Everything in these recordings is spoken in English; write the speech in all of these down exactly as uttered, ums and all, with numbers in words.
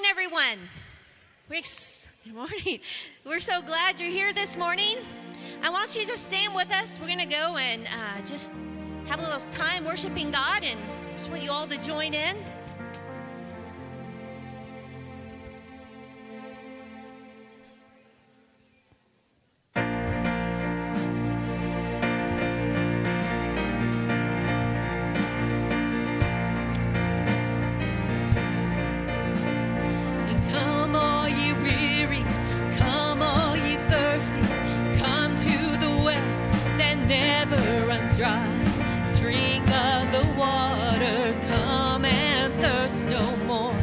everyone. We're ex- Good morning. We're so glad you're here this morning. I want you to stand with us. We're going to go and uh, just have a little time worshiping God, and just want you all to join in. Dry. Drink of the water, come and thirst no more.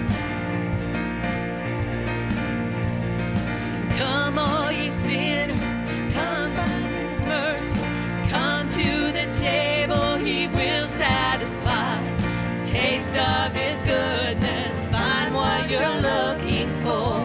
Come all ye sinners, come from his mercy. Come to the table, he will satisfy. Taste of his goodness, find what you're looking for.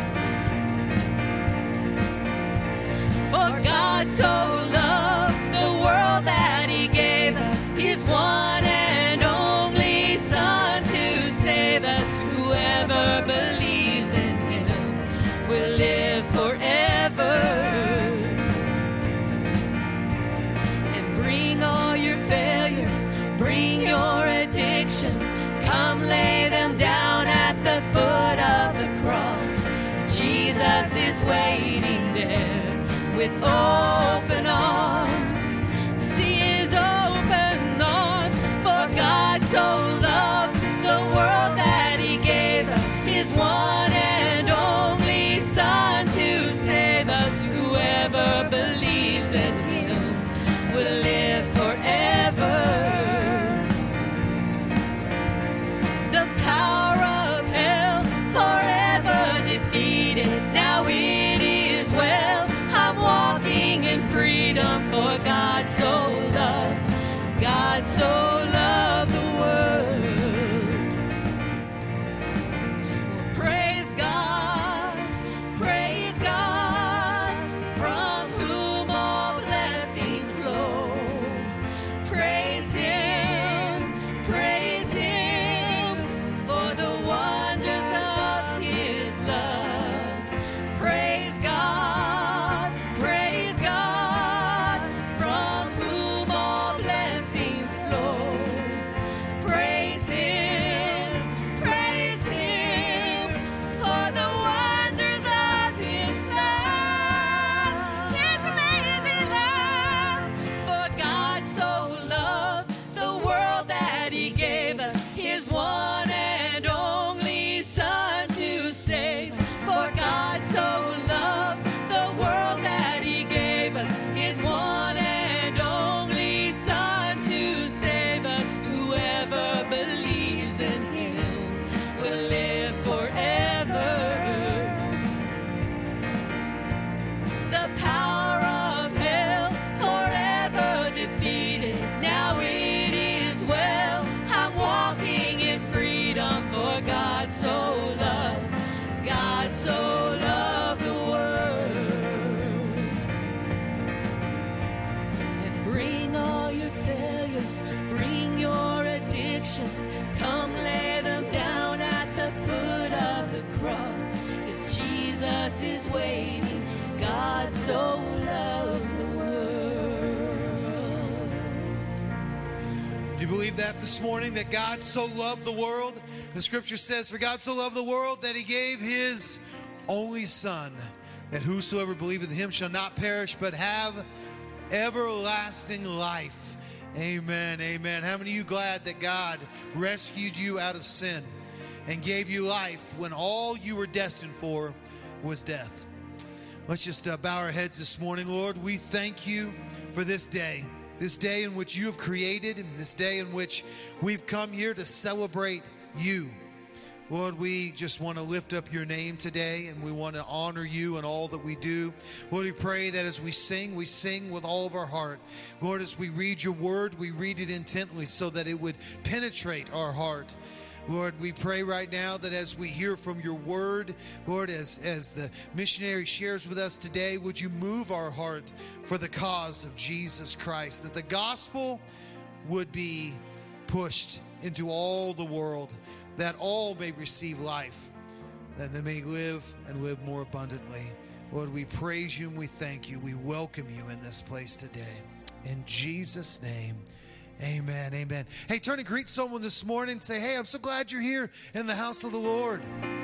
For God so loved the world that he gave us his one and only Son to save us. Whoever believes in him will live forever. And bring all your failures, bring your addictions, come lay them down at the foot of the cross. Jesus is waiting there with open arms. See his open arms, for God so loved the world that he gave us his one and only Son to save us. Whoever believes in him will live forever. The power of hell forever defeated. Now it is well. I'm walking in freedom, for God so loved, God so loved the world. Praise God, praise God, from whom all blessings flow. Praise him, praise him, for the wonders of his love. Praise God, praise God, from whom all blessings flow. Praise him, praise him, for the wonders of his love, his amazing love. For God so loved the world that he gave us his one and only Son to save. For God so loved the world that he gave us his one and only Son to save us. Whoever believes in him will live forever. The power of hell forever defeated. Now it is well. I'm walking in freedom, for God so loved, God so loved the world. And bring all your failures, bring your addictions, come lay them down at the foot of the cross. 'Cause Jesus is waiting, God so loved the world. Do you believe that this morning, that God so loved the world? The scripture says, for God so loved the world that he gave his only Son, that whosoever believeth in him shall not perish but have everlasting life. Amen, amen. How many of you glad that God rescued you out of sin and gave you life when all you were destined for was death? Let's just uh, bow our heads this morning. Lord, we thank you for this day, this day in which you have created, and this day in which we've come here to celebrate you. Lord, we just want to lift up your name today, and we want to honor you in all that we do. Lord, we pray that as we sing, we sing with all of our heart. Lord, as we read your word, we read it intently so that it would penetrate our heart. Lord, we pray right now that as we hear from your word, Lord, as, as the missionary shares with us today, would you move our heart for the cause of Jesus Christ, that the gospel would be pushed into all the world, that all may receive life. that they may live and live more abundantly. Lord, we praise you and we thank you. We welcome you in this place today. In Jesus' name, amen, amen. Hey, turn and greet someone this morning and say, hey, I'm so glad you're here in the house of the Lord.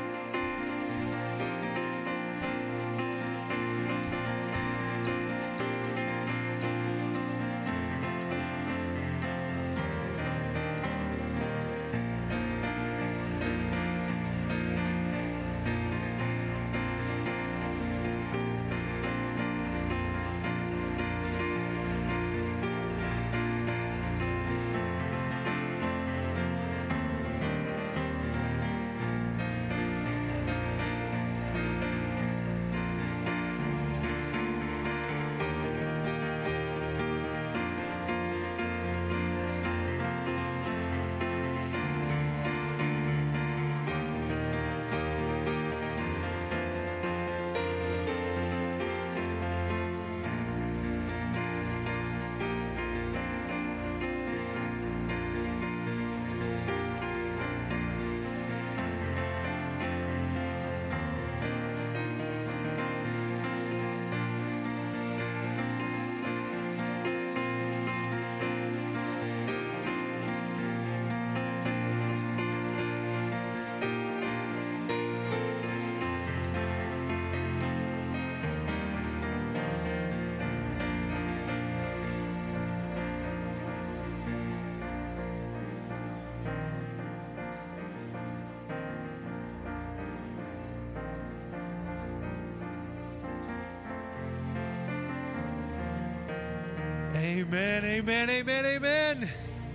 Amen, amen, amen, amen.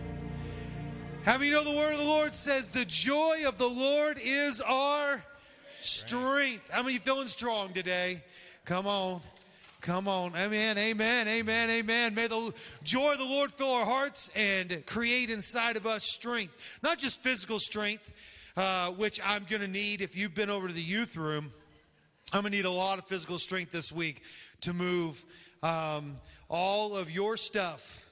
How many know the word of the Lord says the joy of the Lord is our strength? How many feeling strong today? Come on. Come on. Amen, amen, amen, amen. May the joy of the Lord fill our hearts and create inside of us strength. Not just physical strength, uh, which I'm going to need. If you've been over to the youth room, I'm going to need a lot of physical strength this week to move um, all of your stuff.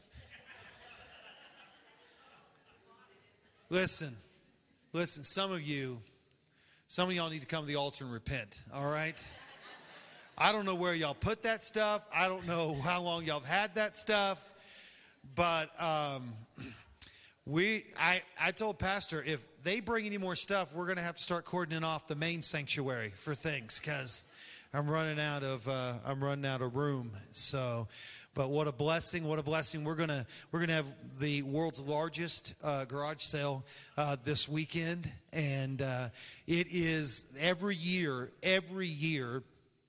Listen, listen, some of you, some of y'all need to come to the altar and repent, all right? I don't know where y'all put that stuff. I don't know how long y'all have had that stuff. But um, we, I, I told Pastor, if they bring any more stuff, we're going to have to start cordoning off the main sanctuary for things because I'm running out of, uh, I'm running out of room. So, but what a blessing! What a blessing! We're gonna we're gonna have the world's largest uh, garage sale uh, this weekend, and uh, it is every year. Every year,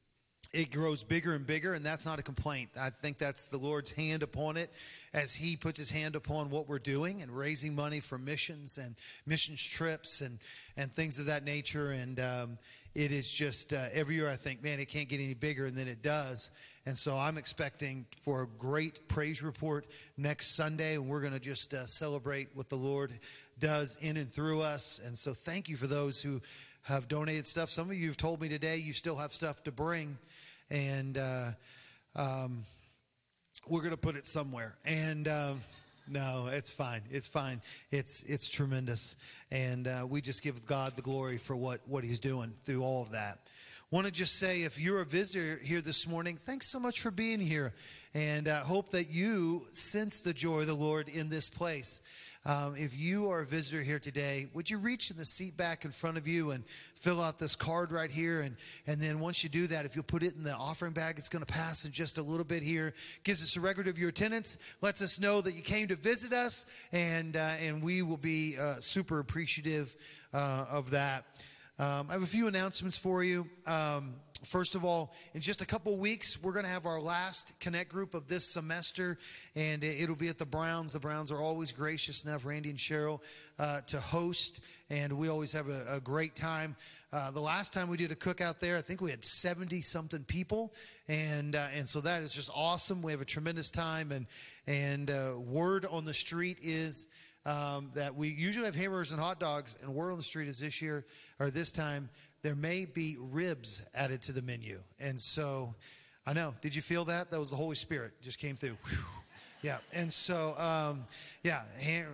it grows bigger and bigger, and that's not a complaint. I think that's the Lord's hand upon it, as He puts His hand upon what we're doing and raising money for missions and missions trips and and things of that nature. And um, it is just uh, every year I think, man, it can't get any bigger, and then it does. And so I'm expecting for a great praise report next Sunday, and we're going to just uh, celebrate what the Lord does in and through us. And so thank you for those who have donated stuff. Some of you have told me today you still have stuff to bring, and uh, um, we're going to put it somewhere. And um, no, it's fine. It's fine. It's it's tremendous, and uh, we just give God the glory for what, what He's doing through all of that. Want to just say, if you're a visitor here this morning, thanks so much for being here, and I uh, hope that you sense the joy of the Lord in this place. Um, if you are a visitor here today, would you reach in the seat back in front of you and fill out this card right here? And, and then once you do that, if you'll put it in the offering bag, it's going to pass in just a little bit here. Gives us a record of your attendance, lets us know that you came to visit us, and, uh, and we will be uh, super appreciative uh, of that. Um, I have a few announcements for you. Um, First of all, in just a couple weeks, we're going to have our last Connect group of this semester, and it'll be at the Browns. The Browns are always gracious enough, Randy and Cheryl, uh, to host, and we always have a, a great time. Uh, the last time we did a cookout there, I think we had seventy-something people, and uh, and so that is just awesome. We have a tremendous time, and, and uh, word on the street is um, that we usually have hamburgers and hot dogs, and word on the street is this year, or this time, there may be ribs added to the menu. And so, I know, did you feel that? That was the Holy Spirit just came through. Whew. Yeah, and so, um, yeah, ham,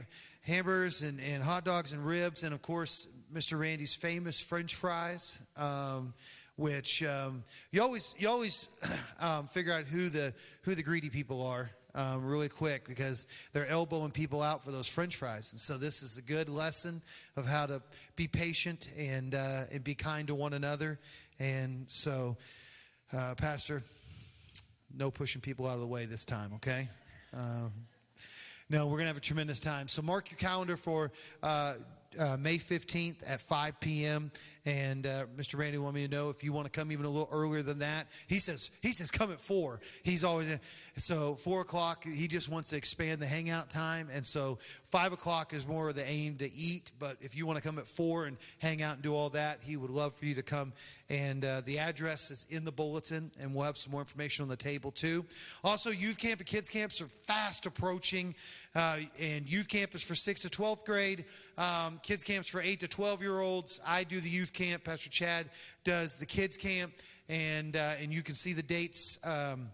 hamburgers and, and hot dogs and ribs, and of course, Mister Randy's famous French fries, um, which um, you always you always um, figure out who the who the greedy people are um, really quick, because they're elbowing people out for those French fries. And so this is a good lesson of how to be patient and uh, and be kind to one another. And so, uh, Pastor, no pushing people out of the way this time, okay? Uh, no, we're going to have a tremendous time. So mark your calendar for uh, uh, May fifteenth at five p.m. And uh, Mister Randy wanted me to know if you want to come even a little earlier than that. He says, he says come at four. He's always in. So four o'clock, he just wants to expand the hangout time. And so five o'clock is more of the aim to eat. But if you want to come at four and hang out and do all that, he would love for you to come. And uh, the address is in the bulletin, and we'll have some more information on the table too. Also, youth camp and kids camps are fast approaching. Uh, and youth camp is for sixth to twelfth grade. Um, kids camps for eight to twelve year olds. I do the youth camp. Pastor Chad does the kids camp. And uh, and you can see the dates um,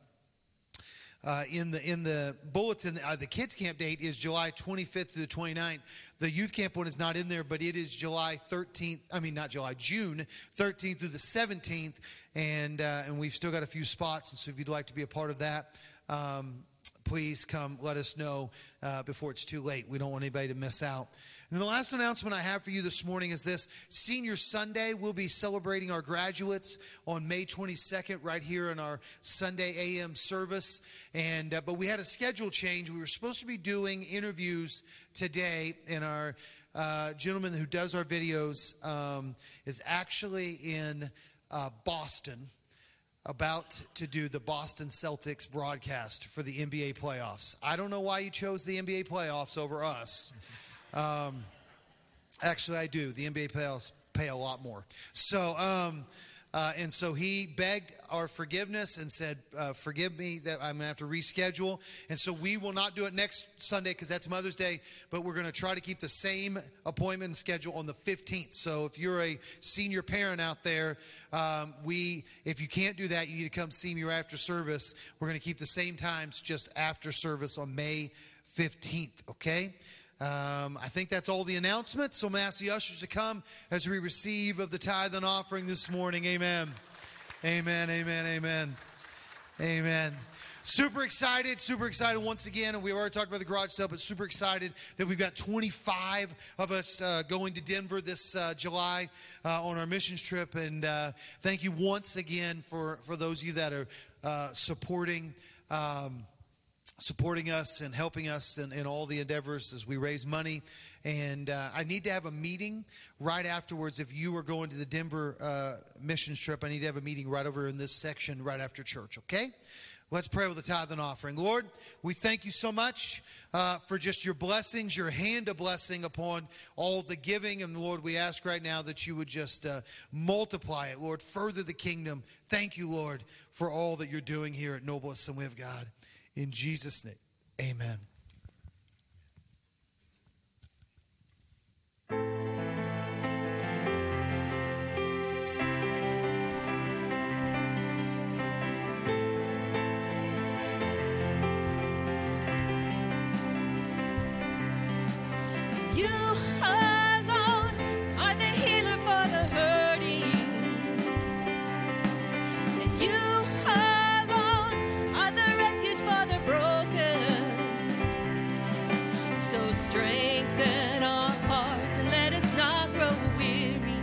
uh, in the in the bulletin. Uh, the kids camp date is July twenty-fifth to the twenty-ninth. The youth camp one is not in there, but it is July thirteenth. I mean, not July, June thirteenth through the seventeenth. And uh, and we've still got a few spots. And so if you'd like to be a part of that, um, please come let us know uh, before it's too late. We don't want anybody to miss out. And the last announcement I have for you this morning is this. Senior Sunday, we'll be celebrating our graduates on May twenty-second right here in our Sunday A M service. And uh, but we had a schedule change. We were supposed to be doing interviews today, and our uh, gentleman who does our videos um, is actually in uh, Boston, about to do the Boston Celtics broadcast for the N B A playoffs. I don't know why you chose the N B A playoffs over us. Um, actually, I do. The N B A playoffs pay a lot more. So, um, uh, and so he begged our forgiveness and said, uh, forgive me that I'm going to have to reschedule. And so we will not do it next Sunday because that's Mother's Day, but we're going to try to keep the same appointment schedule on the fifteenth. So if you're a senior parent out there, um, we, if you can't do that, you need to come see me right after service. We're going to keep the same times just after service on May fifteenth, okay? Um, I think that's all the announcements. So I'm going to ask the ushers to come as we receive of the tithe and offering this morning. Amen. Amen, amen, amen. Amen. Super excited, super excited once again. And we already talked about the garage sale, but super excited that we've got twenty-five of us uh, going to Denver this uh, July uh, on our missions trip. And uh, thank you once again for, for those of you that are uh, supporting um supporting us and helping us in, in all the endeavors as we raise money. And uh, I need to have a meeting right afterwards. If you are going to the Denver uh, missions trip, I need to have a meeting right over in this section right after church, okay? Let's pray with the tithe and offering. Lord, we thank you so much uh, for just your blessings, your hand of blessing upon all the giving. And Lord, we ask right now that you would just uh, multiply it, Lord, further the kingdom. Thank you, Lord, for all that you're doing here at Noble Assembly of God. In Jesus' name, amen. You alone are the healer for the hurting. And you alone are the refuge for the broken. So strengthen our hearts and let us not grow weary.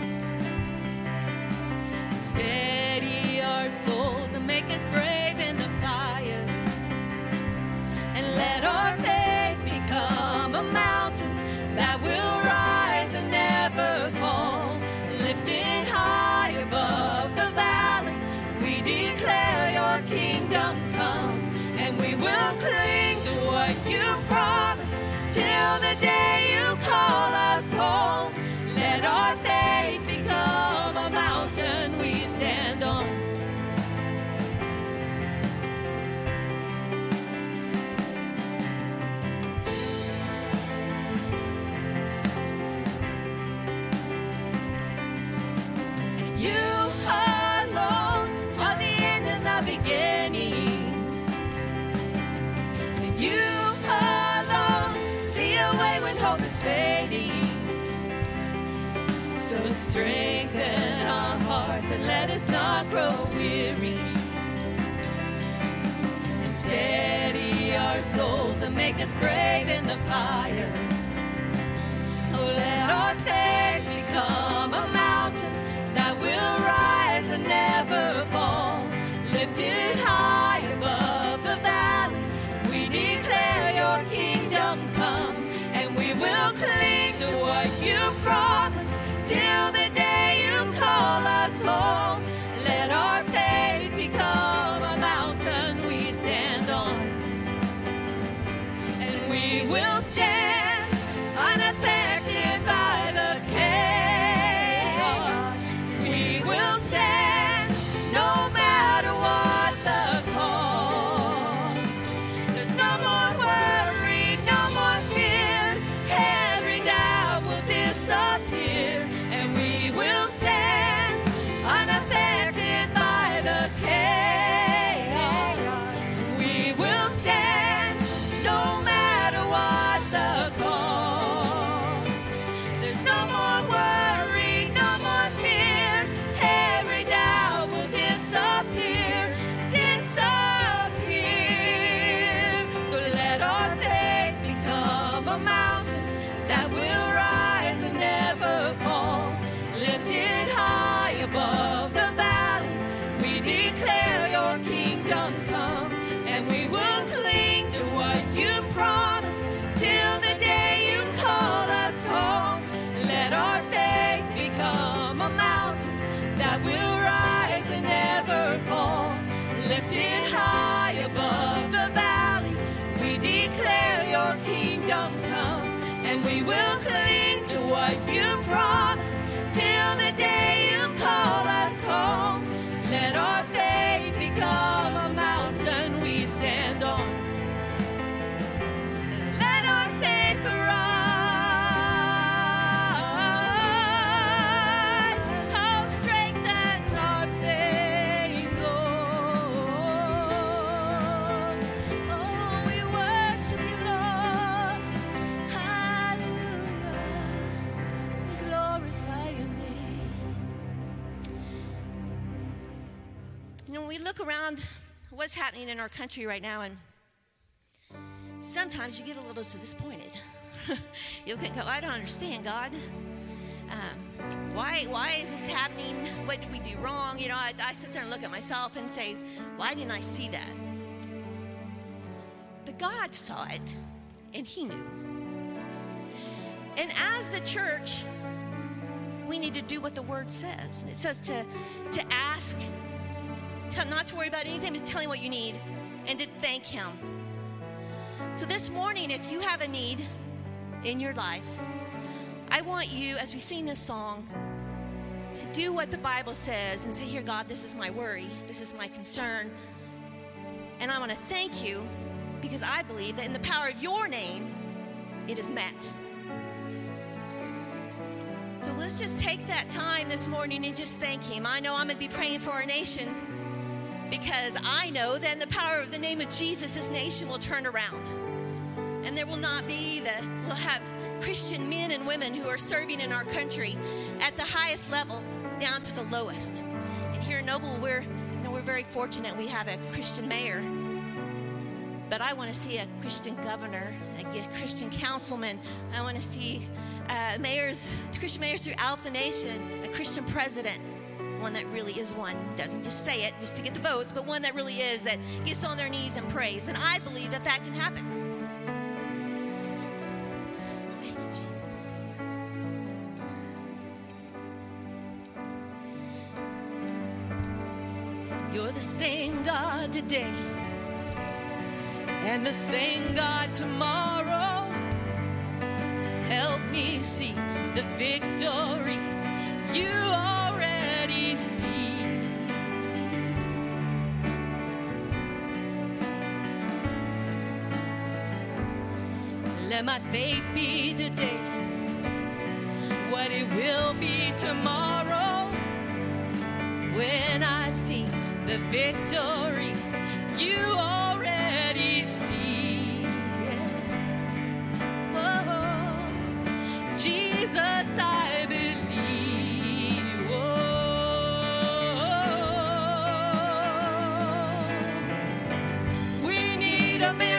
Steady our souls and make us brave in the fire. And let our faith become a mountain that will rise and never fall. Lifted high above the valley, we declare your kingdom come. And we will cling to what you promised till the day you call us home. Let our faith become a mountain we stand on. So strengthen our hearts and let us not grow weary. And steady our souls and make us brave in the fire. Oh, let our faith become a mountain that will rise and never fall. Lifted high above the valley, we declare your kingdom come, and we will cling to what you promised till the day you call us home. Let our faith become a mountain we stand on, and we will stand unaffected by the chaos. We will stand no matter what the cost. There's no more worry, no more fear. Every doubt will disappear, and we will stand unaffected by the chaos. We will stand no matter what the cost. There's no more worry, no more fear. Every doubt will disappear, disappear. So let our faith become a mountain that will rise and never fall. Lifted high above the valley, we declare your kingdom come, and we will cling to what you promised till the day you call us home. Let our faith become a mountain that will rise and never fall. Lifted high above the valley, we declare your kingdom come, and we will cling to what you promised till the day you call us home. Let our faith become a mountain we stand on. Let our faith rise. Oh, strengthen our faith, Lord. Oh, we worship you, Lord. Hallelujah. We glorify your name. You know, when we look around what's happening in our country right now, and sometimes you get a little disappointed. You look and go, I don't understand, God. Um, why, why is this happening? What did we do wrong? You know, I, I sit there and look at myself and say, why didn't I see that? But God saw it, and he knew. And as the church, we need to do what the word says. It says to, to ask, to not to worry about anything, but tell him what you need, and to thank him. So this morning, if you have a need in your life, I want you, as we sing this song, to do what the Bible says and say, here, God, this is my worry. This is my concern. And I want to thank you because I believe that in the power of your name, it is met. So let's just take that time this morning and just thank him. I know I'm going to be praying for our nation, because I know that in the power of the name of Jesus, this nation will turn around. And there will not be the, we'll have Christian men and women who are serving in our country at the highest level down to the lowest. And here in Noble, we're, you know, we're very fortunate we have a Christian mayor. But I want to see a Christian governor, a Christian councilman. I want to see uh, mayors, Christian mayors throughout the nation, a Christian president. One that really is one, doesn't just say it just to get the votes, but one that really is, that gets on their knees and prays. And I believe that that can happen. Thank you, Jesus. You're the same God today and the same God tomorrow. Help me see the victory you already see. Let my faith be today what it will be tomorrow, when I've seen the victory you already see. Oh, Jesus, I believe.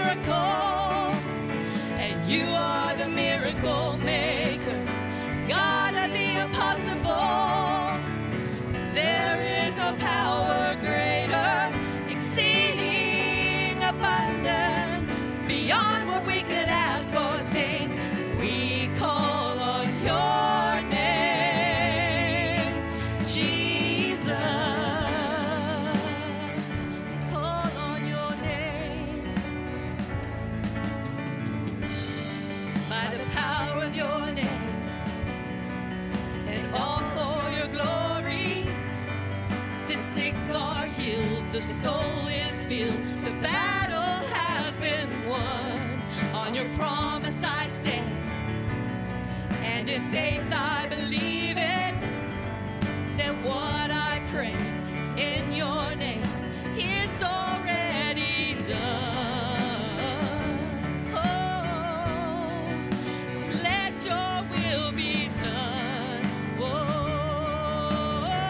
miracle, and you are the miracle maker, God of the impossible. There is a power greater, exceeding abundant, beyond what we could ask or think. We call on your name, Jesus. We call on your name. By the power of your name, and all for your glory, the sick are healed, the soul is filled, the battle has been won. On your promise I stand, and in faith I believe it, that what I pray in your name, it's already done. Oh, let your will be done. Oh,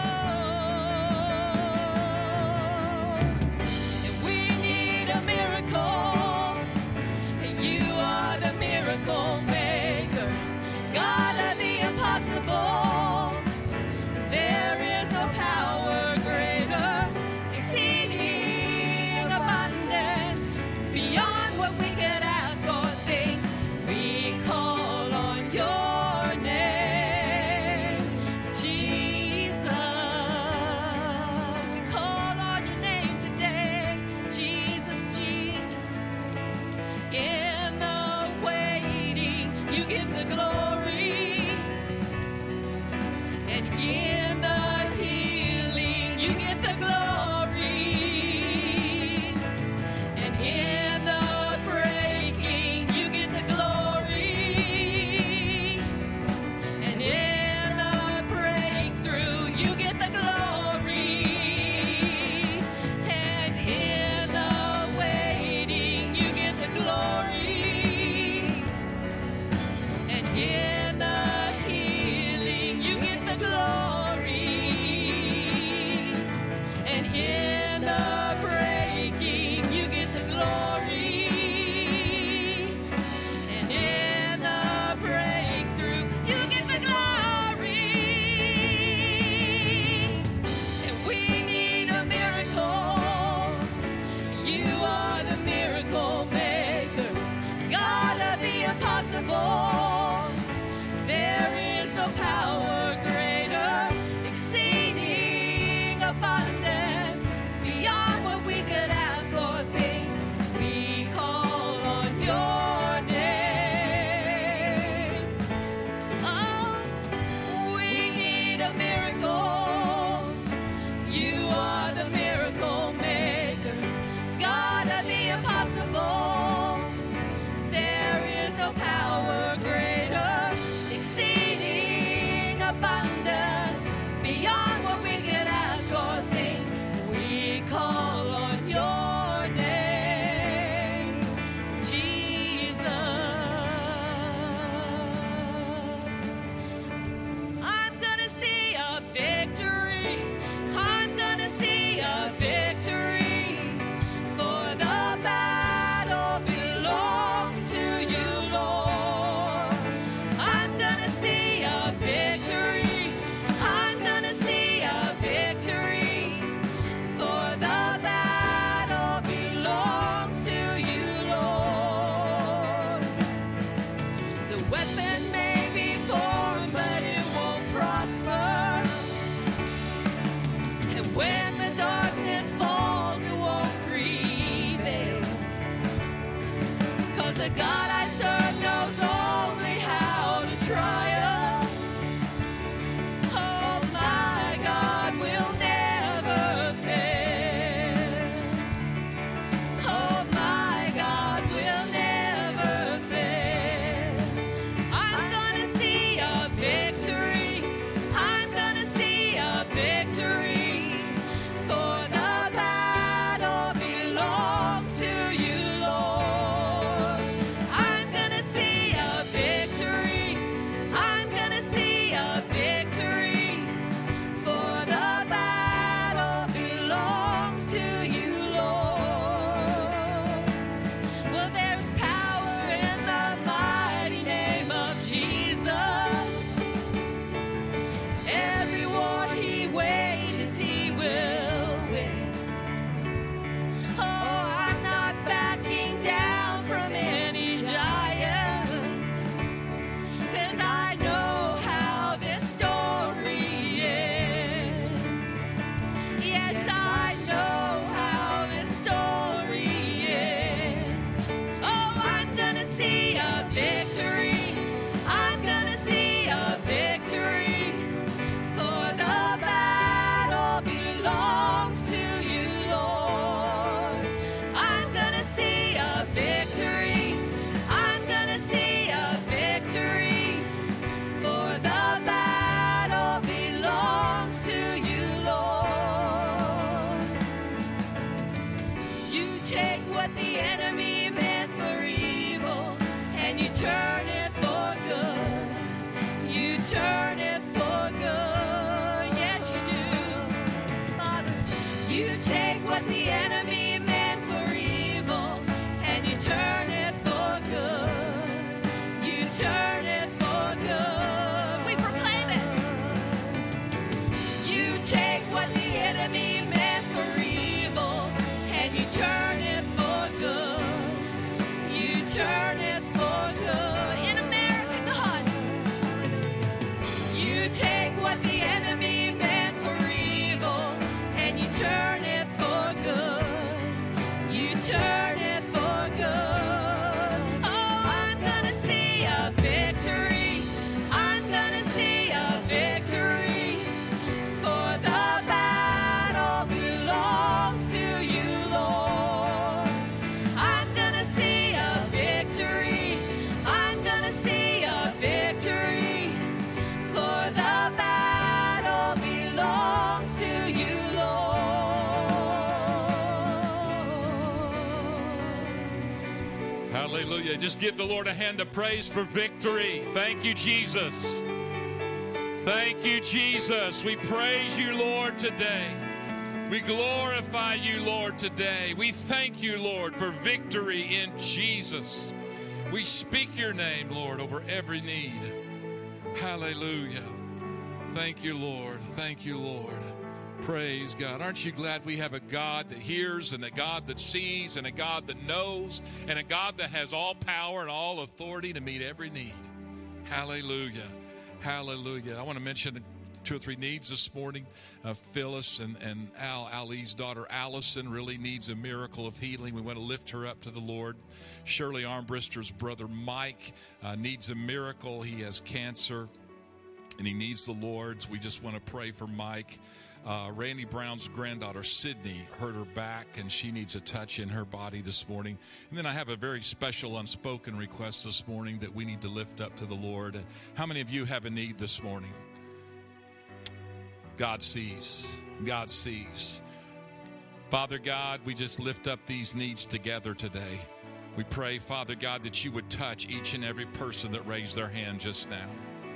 and we need a miracle, and you are the miracle maker, God of the impossible. There is a power greater, the enemy meant for evil, and you turn it for good. You turn it for good. We proclaim it. You take what the enemy meant for evil, and you turn it for good. You turn it for good. In America, God. You take what the enemy meant for evil, and you turn it for good. You turn it for good. Oh, I'm gonna see a victory. I'm gonna see a victory. For the battle belongs to you, Lord. I'm gonna see a victory. I'm gonna see a victory. For the battle belongs to you, Lord. Hallelujah. Just give the Lord a hand of praise for victory. Thank you, Jesus. Thank you, Jesus. We praise you, Lord, today. We glorify you, Lord, today. We thank you, Lord, for victory in Jesus. We speak your name, Lord, over every need. Hallelujah. Thank you, Lord. Thank you, Lord. Praise God. Aren't you glad we have a God that hears and a God that sees and a God that knows and a God that has all power and all authority to meet every need? Hallelujah. Hallelujah. I want to mention two or three needs this morning. Uh, Phyllis and, and Al, Ali's daughter Allison really needs a miracle of healing. We want to lift her up to the Lord. Shirley Armbruster's brother Mike uh, needs a miracle. He has cancer and he needs the Lord's. We just want to pray for Mike. Uh, Randy Brown's granddaughter Sydney hurt her back and she needs a touch in her body this morning. And then I have a very special unspoken request this morning that we need to lift up to the Lord. How many of you have a need this morning? God sees. God sees. Father God, we just lift up these needs together today. We pray, Father God, that you would touch each and every person that raised their hand just now.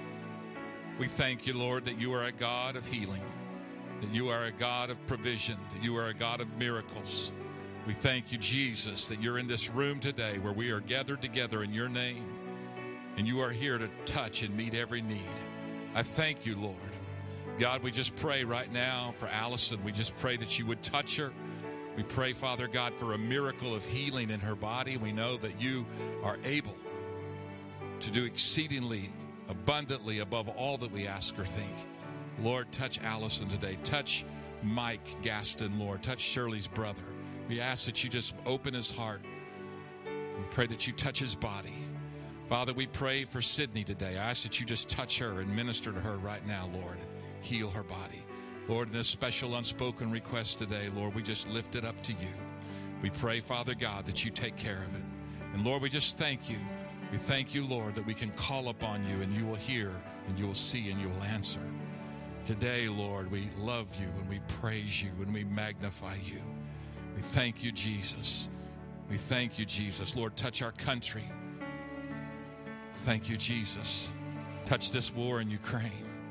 We thank you, Lord, that you are a God of healing, that you are a God of provision, that you are a God of miracles. We thank you, Jesus, that you're in this room today where we are gathered together in your name, and you are here to touch and meet every need. I thank you, Lord. God, we just pray right now for Allison. We just pray that you would touch her. We pray, Father God, for a miracle of healing in her body. We know that you are able to do exceedingly abundantly above all that we ask or think. Lord, touch Allison today. Touch Mike Gaston, Lord. Touch Shirley's brother. We ask that you just open his heart. We pray that you touch his body. Father, we pray for Sydney today. I ask that you just touch her and minister to her right now, Lord. Heal her body. Lord, in this special unspoken request today, Lord, we just lift it up to you. We pray, Father God, that you take care of it. And Lord, we just thank you. We thank you, Lord, that we can call upon you and you will hear and you will see and you will answer. Today, Lord, we love you and we praise you and we magnify you. We thank you, Jesus. We thank you, Jesus. Lord, touch our country. Thank you, Jesus. Touch this war in Ukraine.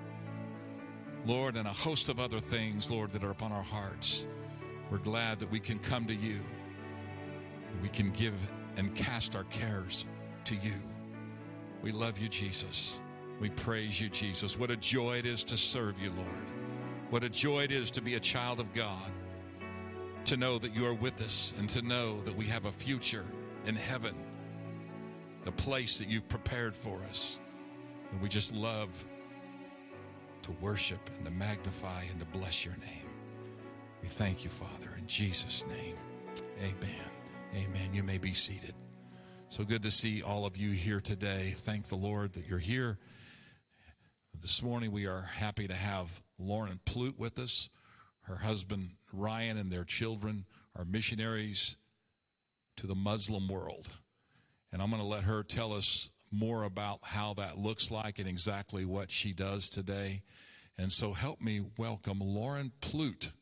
Lord, and a host of other things, Lord, that are upon our hearts. We're glad that we can come to you, that we can give and cast our cares to you. We love you, Jesus. We praise you, Jesus. What a joy it is to serve you, Lord. What a joy it is to be a child of God, to know that you are with us and to know that we have a future in heaven, a place that you've prepared for us. And we just love to worship and to magnify and to bless your name. We thank you, Father, in Jesus' name. Amen. Amen. You may be seated. So good to see all of you here today. Thank the Lord that you're here. This morning we are happy to have Lauren Plute with us. Her husband Ryan and their children are missionaries to the Muslim world. And I'm going to let her tell us more about how that looks like and exactly what she does today. And so help me welcome Lauren Plute.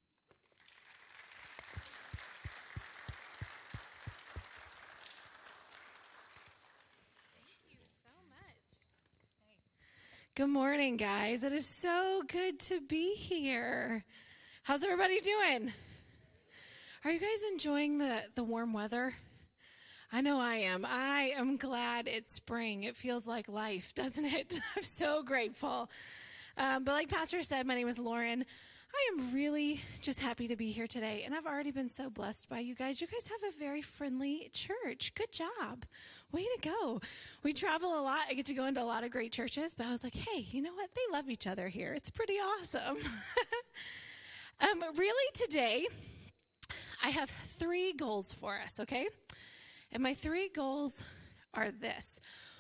Good morning, guys. It is so good to be here. How's everybody doing? Are you guys enjoying the, the warm weather? I know I am. I am glad it's spring. It feels like life, doesn't it? I'm so grateful. Um, but like Pastor said, my name is Lauren. I am really just happy to be here today, and I've already been so blessed by you guys. You guys have a very friendly church. Good job. Way to go. We travel a lot. I get to go into a lot of great churches, but I was like, hey, you know what? They love each other here. It's pretty awesome. um, really today, I have three goals for us, okay? And my three goals are this.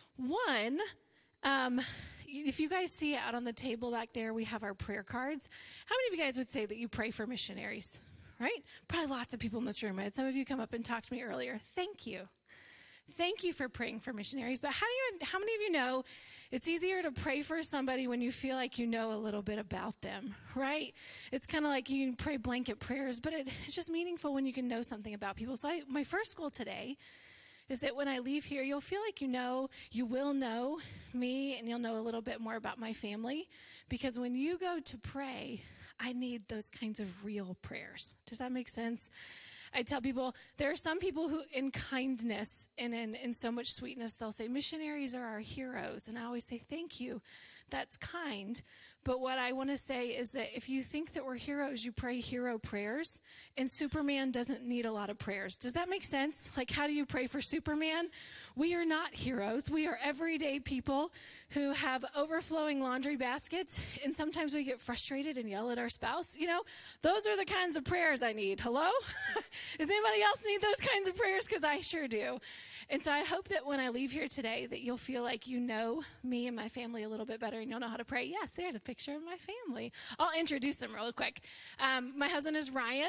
One, um, if you guys see out on the table back there, we have our prayer cards. How many of you guys would say that you pray for missionaries, right? Probably lots of people in this room. I had some of you come up and talk to me earlier. Thank you. Thank you for praying for missionaries. But how do you, how many of you know it's easier to pray for somebody when you feel like you know a little bit about them, right? It's kind of like you can pray blanket prayers, but it, it's just meaningful when you can know something about people. So I, my first goal today is that when I leave here, you'll feel like you know, you will know me, and you'll know a little bit more about my family. Because when you go to pray, I need those kinds of real prayers. Does that make sense? I tell people, there are some people who, in kindness and in, in so much sweetness, they'll say, missionaries are our heroes. And I always say, thank you. That's kind. But what I want to say is that if you think that we're heroes, you pray hero prayers, and Superman doesn't need a lot of prayers. Does that make sense? Like, how do you pray for Superman? We are not heroes. We are everyday people who have overflowing laundry baskets, and sometimes we get frustrated and yell at our spouse. You know, those are the kinds of prayers I need. Hello? Does anybody else need those kinds of prayers? Because I sure do. And so I hope that when I leave here today that you'll feel like you know me and my family a little bit better, and you'll know how to pray. Yes, there's a picture of my family. I'll introduce them real quick. Um, my husband is Ryan.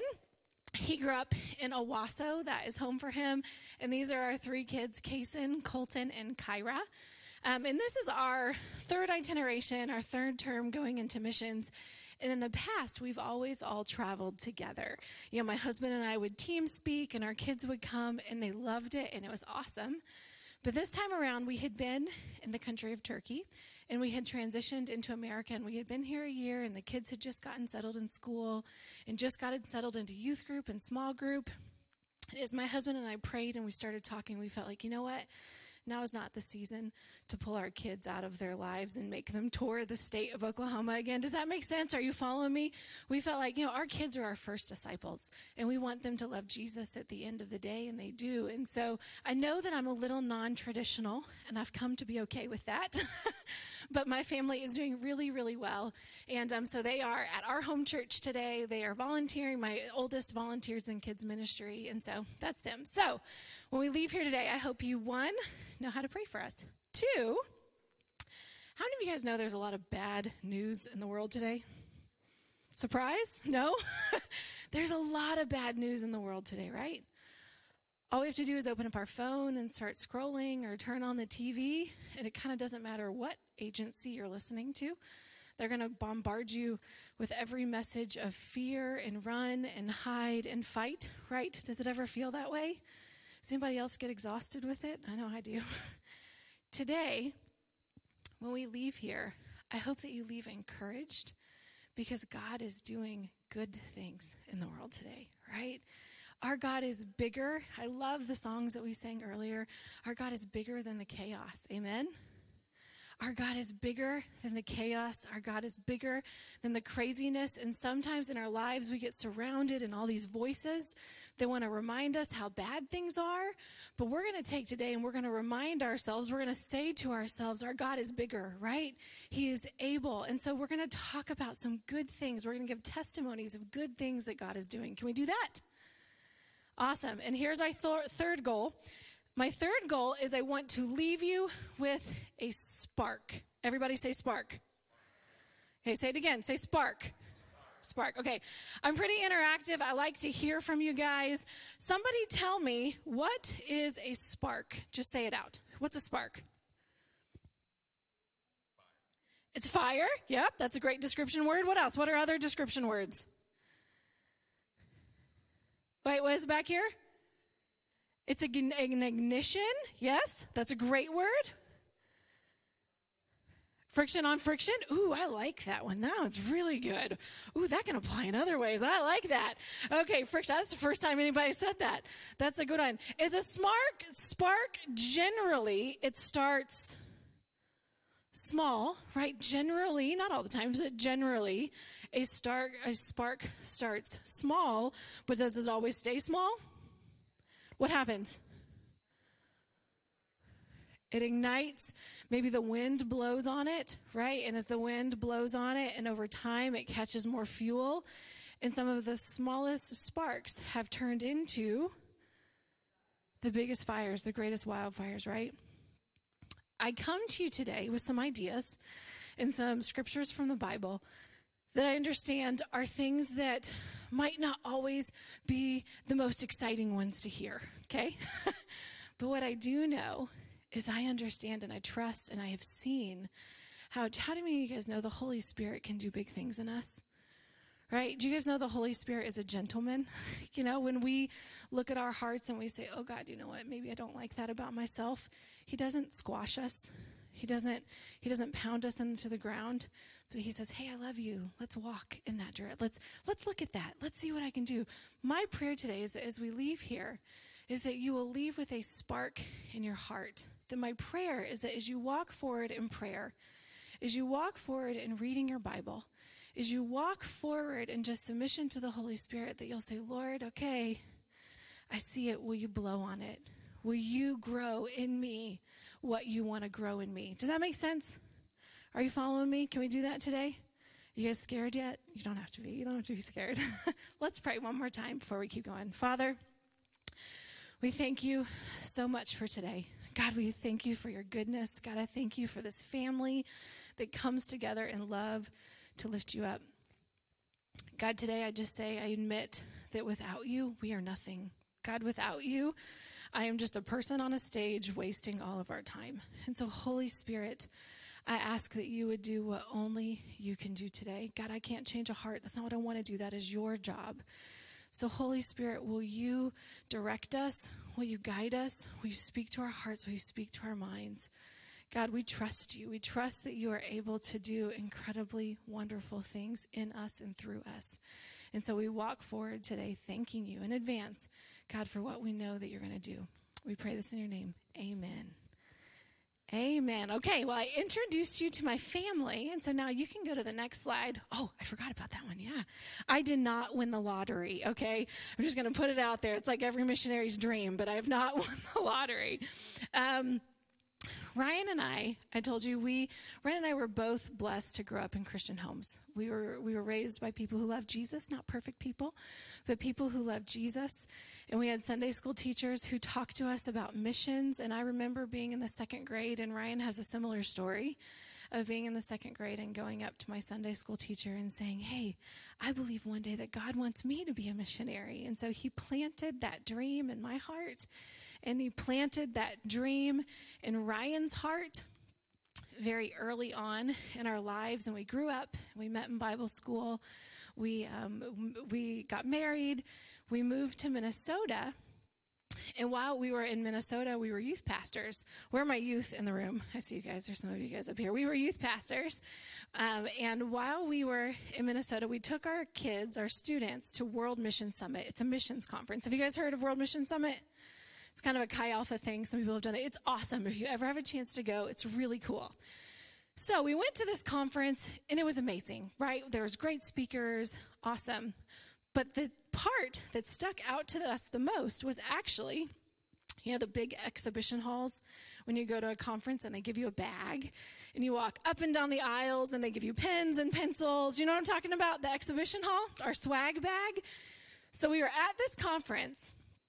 He grew up in Owasso. That is home for him. And these are our three kids, Kason, Colton, and Kyra. Um, and this is our third itineration, our third term going into missions. And in the past, we've always all traveled together. You know, my husband and I would team speak, and our kids would come, and they loved it, and it was awesome. But this time around, we had been in the country of Turkey, and we had transitioned into America, and we had been here a year, and the kids had just gotten settled in school and just gotten settled into youth group and small group. And as my husband and I prayed and we started talking, we felt like, you know what? Now is not the season to pull our kids out of their lives and make them tour the state of Oklahoma again. Does that make sense? Are you following me? We felt like, you know, our kids are our first disciples, and we want them to love Jesus at the end of the day, and they do. And so I know that I'm a little non-traditional, and I've come to be okay with that. But my family is doing really, really well. And um, so they are at our home church today. They are volunteering. My oldest volunteers in kids ministry, and so that's them. So when we leave here today, I hope you, one, know how to pray for us. Two, how many of you guys know there's a lot of bad news in the world today? Surprise? No? There's a lot of bad news in the world today, right? All we have to do is open up our phone and start scrolling or turn on the T V, and it kind of doesn't matter what agency you're listening to. They're going to bombard you with every message of fear and run and hide and fight, right? Does it ever feel that way? Does anybody else get exhausted with it? I know I do. Today, when we leave here, I hope that you leave encouraged, because God is doing good things in the world today, right? Our God is bigger. I love the songs that we sang earlier. Our God is bigger than the chaos. Amen? Our God is bigger than the chaos. Our God is bigger than the craziness. And sometimes in our lives, we get surrounded in all these voices that want to remind us how bad things are. But we're going to take today and we're going to remind ourselves, we're going to say to ourselves, our God is bigger, right? He is able. And so we're going to talk about some good things. We're going to give testimonies of good things that God is doing. Can we do that? Awesome. And here's our th- third goal. My third goal is I want to leave you with a spark. Everybody say spark. Okay, say it again. Say spark. Spark. Okay, I'm pretty interactive. I like to hear from you guys. Somebody tell me, what is a spark? Just say it out. What's a spark? It's fire. Yep, that's a great description word. What else? What are other description words? Wait, what is it back here? It's an ignition. Yes, that's a great word. Friction on friction? Ooh, I like that one. That one's really good. Ooh, that can apply in other ways. I like that. Okay, friction. That's the first time anybody said that. That's a good one. Is a spark, spark generally, it starts small, right? Generally, not all the time, but generally, a, star, a spark starts small, but does it always stay small? What happens? It ignites, maybe the wind blows on it, right? And as the wind blows on it, and over time it catches more fuel, and some of the smallest sparks have turned into the biggest fires, the greatest wildfires, right? I come to you today with some ideas and some scriptures from the Bible that I understand are things that might not always be the most exciting ones to hear, okay? But what I do know is I understand and I trust and I have seen how, how do many of you guys know the Holy Spirit can do big things in us? Right? Do you guys know the Holy Spirit is a gentleman? You know, when we look at our hearts and we say, oh God, you know what, maybe I don't like that about myself. He doesn't squash us. He doesn't, he doesn't pound us into the ground. But he says, hey, I love you. Let's walk in that direction. Let's, let's look at that. Let's see what I can do. My prayer today is that as we leave here, is that you will leave with a spark in your heart. That my prayer is that as you walk forward in prayer, as you walk forward in reading your Bible, as you walk forward in just submission to the Holy Spirit, that you'll say, Lord, okay, I see it. Will you blow on it? Will you grow in me what you want to grow in me? Does that make sense? Are you following me? Can we do that today? You guys scared yet? You don't have to be. You don't have to be scared. Let's pray one more time before we keep going. Father, we thank you so much for today. God, we thank you for your goodness. God, I thank you for this family that comes together in love to lift you up. God, today I just say I admit that without you, we are nothing. God, without you, I am just a person on a stage wasting all of our time. And so, Holy Spirit, I ask that you would do what only you can do today. God, I can't change a heart. That's not what I want to do. That is your job. So, Holy Spirit, will you direct us? Will you guide us? Will you speak to our hearts? Will you speak to our minds? God, we trust you. We trust that you are able to do incredibly wonderful things in us and through us. And so we walk forward today thanking you in advance, God, for what we know that you're going to do. We pray this in your name. Amen. Amen. Okay, well, I introduced you to my family, and so now you can go to the next slide. Oh, I forgot about that one. Yeah. I did not win the lottery, okay? I'm just going to put it out there. It's like every missionary's dream, but I have not won the lottery. Um, Ryan and I, I told you, we, Ryan and I were both blessed to grow up in Christian homes. We were we were raised by people who love Jesus, not perfect people, but people who love Jesus. And we had Sunday school teachers who talked to us about missions. And I remember being in the second grade, and Ryan has a similar story of being in the second grade and going up to my Sunday school teacher and saying, hey, I believe one day that God wants me to be a missionary. And so he planted that dream in my heart. And he planted that dream in Ryan's heart very early on in our lives. And we grew up, we met in Bible school, we um, we got married, we moved to Minnesota. And while we were in Minnesota, we were youth pastors. Where are my youth in the room? I see you guys. There's some of you guys up here. We were youth pastors. Um, and while we were in Minnesota, we took our kids, our students, to World Mission Summit. It's a missions conference. Have you guys heard of World Mission Summit? It's kind of a Chi Alpha thing. Some people have done it. It's awesome. If you ever have a chance to go, it's really cool. So we went to this conference, and it was amazing, right? There was great speakers, awesome. But the part that stuck out to us the most was actually, you know, the big exhibition halls when you go to a conference and they give you a bag, and you walk up and down the aisles, and they give you pens and pencils. You know what I'm talking about? The exhibition hall, our swag bag. So we were at this conference,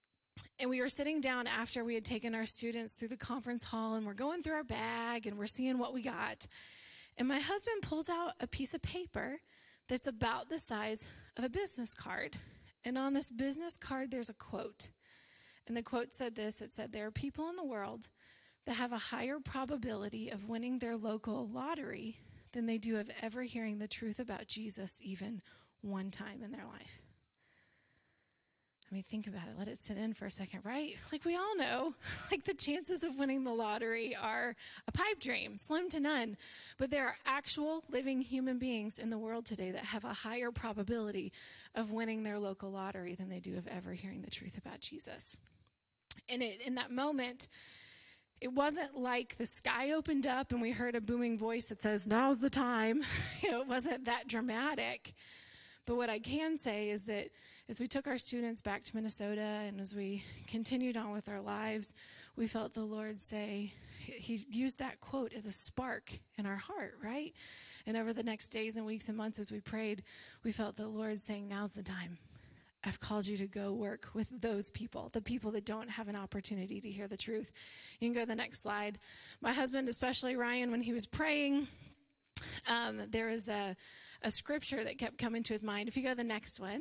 and we were sitting down after we had taken our students through the conference hall, and we're going through our bag, and we're seeing what we got. And my husband pulls out a piece of paper that's about the size of a business card. And on this business card, there's a quote. And the quote said this. It said, there are people in the world that have a higher probability of winning their local lottery than they do of ever hearing the truth about Jesus even one time in their life. I mean, think about it. Let it sit in for a second, right? Like we all know, like the chances of winning the lottery are a pipe dream, slim to none. But there are actual living human beings in the world today that have a higher probability of winning their local lottery than they do of ever hearing the truth about Jesus. And it, in that moment, it wasn't like the sky opened up and we heard a booming voice that says, now's the time. You know, it wasn't that dramatic. But what I can say is that as we took our students back to Minnesota and as we continued on with our lives, we felt the Lord say, he used that quote as a spark in our heart, right? And over the next days and weeks and months as we prayed, we felt the Lord saying, now's the time. I've called you to go work with those people, the people that don't have an opportunity to hear the truth. You can go to the next slide. My husband, especially Ryan, when he was praying, um, there was a, a scripture that kept coming to his mind. If you go to the next one.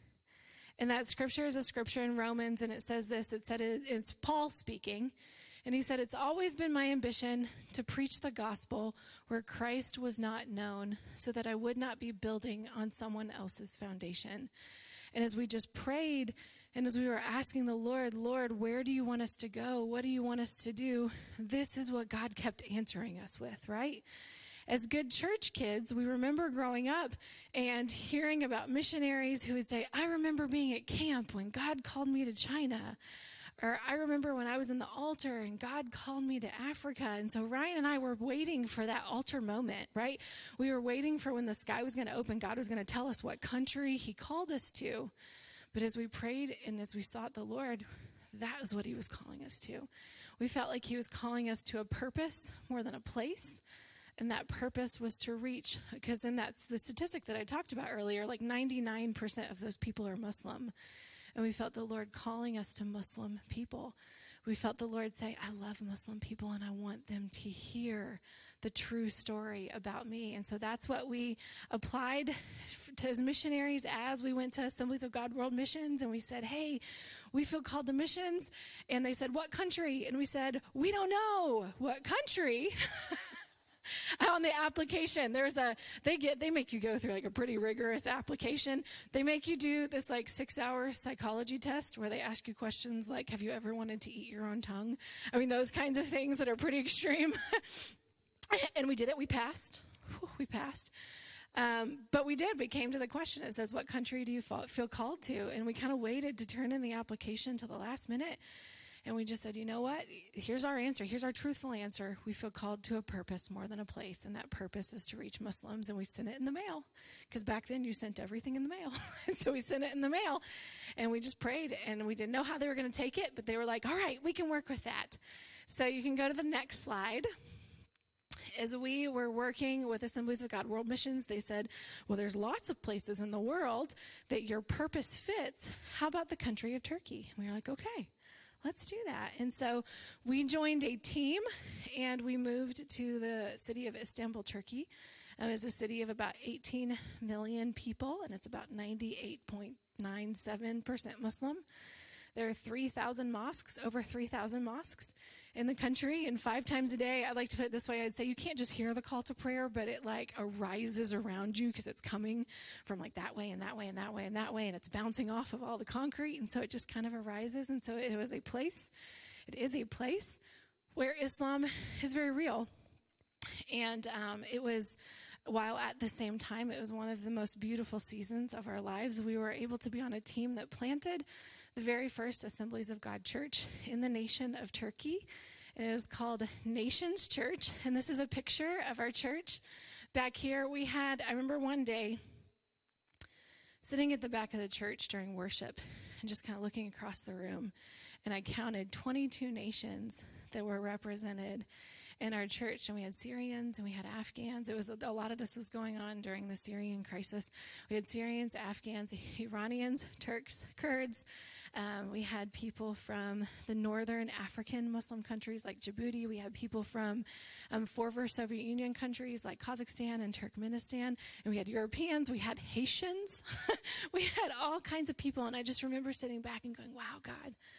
And that scripture is a scripture in Romans, and it says this. It said it, it's Paul speaking, and he said, it's always been my ambition to preach the gospel where Christ was not known so that I would not be building on someone else's foundation. And as we just prayed and as we were asking the Lord, Lord, where do you want us to go? What do you want us to do? This is what God kept answering us with, right? As good church kids, we remember growing up and hearing about missionaries who would say, I remember being at camp when God called me to China. Or I remember when I was in the altar and God called me to Africa. And so Ryan and I were waiting for that altar moment, right? We were waiting for when the sky was going to open. God was going to tell us what country he called us to. But as we prayed and as we sought the Lord, that was what he was calling us to. We felt like he was calling us to a purpose more than a place. And that purpose was to reach, because then that's the statistic that I talked about earlier, like ninety-nine percent of those people are Muslim. And we felt the Lord calling us to Muslim people. We felt the Lord say, I love Muslim people and I want them to hear the true story about me. And so that's what we applied to as missionaries as we went to Assemblies of God World Missions. And we said, hey, we feel called to missions. And they said, what country? And we said, we don't know. What country? On the application, there's a, they get, they make you go through like a pretty rigorous application. They make you do this like six hour psychology test where they ask you questions like, have you ever wanted to eat your own tongue? I mean, those kinds of things that are pretty extreme. And we did it. We passed. Whew, we passed. Um, but we did. We came to the question. It says, what country do you feel called to? And we kind of waited to turn in the application till the last minute. And we just said, you know what? Here's our answer. Here's our truthful answer. We feel called to a purpose more than a place. And that purpose is to reach Muslims. And we sent it in the mail. Because back then you sent everything in the mail. And so we sent it in the mail. And we just prayed. And we didn't know how they were going to take it. But they were like, all right, we can work with that. So you can go to the next slide. As we were working with Assemblies of God World Missions, they said, well, there's lots of places in the world that your purpose fits. How about the country of Turkey? And we were like, okay. Let's do that. And so we joined a team and we moved to the city of Istanbul, Turkey. Um, it's a city of about eighteen million people, and it's about ninety-eight point nine seven percent Muslim. There are three thousand mosques, over three thousand mosques in the country, and five times a day, I like to put it this way, I'd say you can't just hear the call to prayer, but it like arises around you because it's coming from like that way and that way and that way and that way, and it's bouncing off of all the concrete, and so it just kind of arises, and so it was a place, it is a place where Islam is very real, and um, it was, while at the same time, it was one of the most beautiful seasons of our lives. We were able to be on a team that planted the very first Assemblies of God church in the nation of Turkey. And it is called Nations Church. And this is a picture of our church. Back here we had, I remember one day sitting at the back of the church during worship and just kind of looking across the room. And I counted twenty-two nations that were represented in our church, and we had Syrians and we had Afghans. It was a, a lot of this was going on during the Syrian crisis. We had Syrians, Afghans, Iranians, Turks, Kurds. Um, we had people from the northern African Muslim countries like Djibouti. We had people from um, former Soviet Union countries like Kazakhstan and Turkmenistan. And we had Europeans. We had Haitians. We had all kinds of people. And I just remember sitting back and going, wow, God,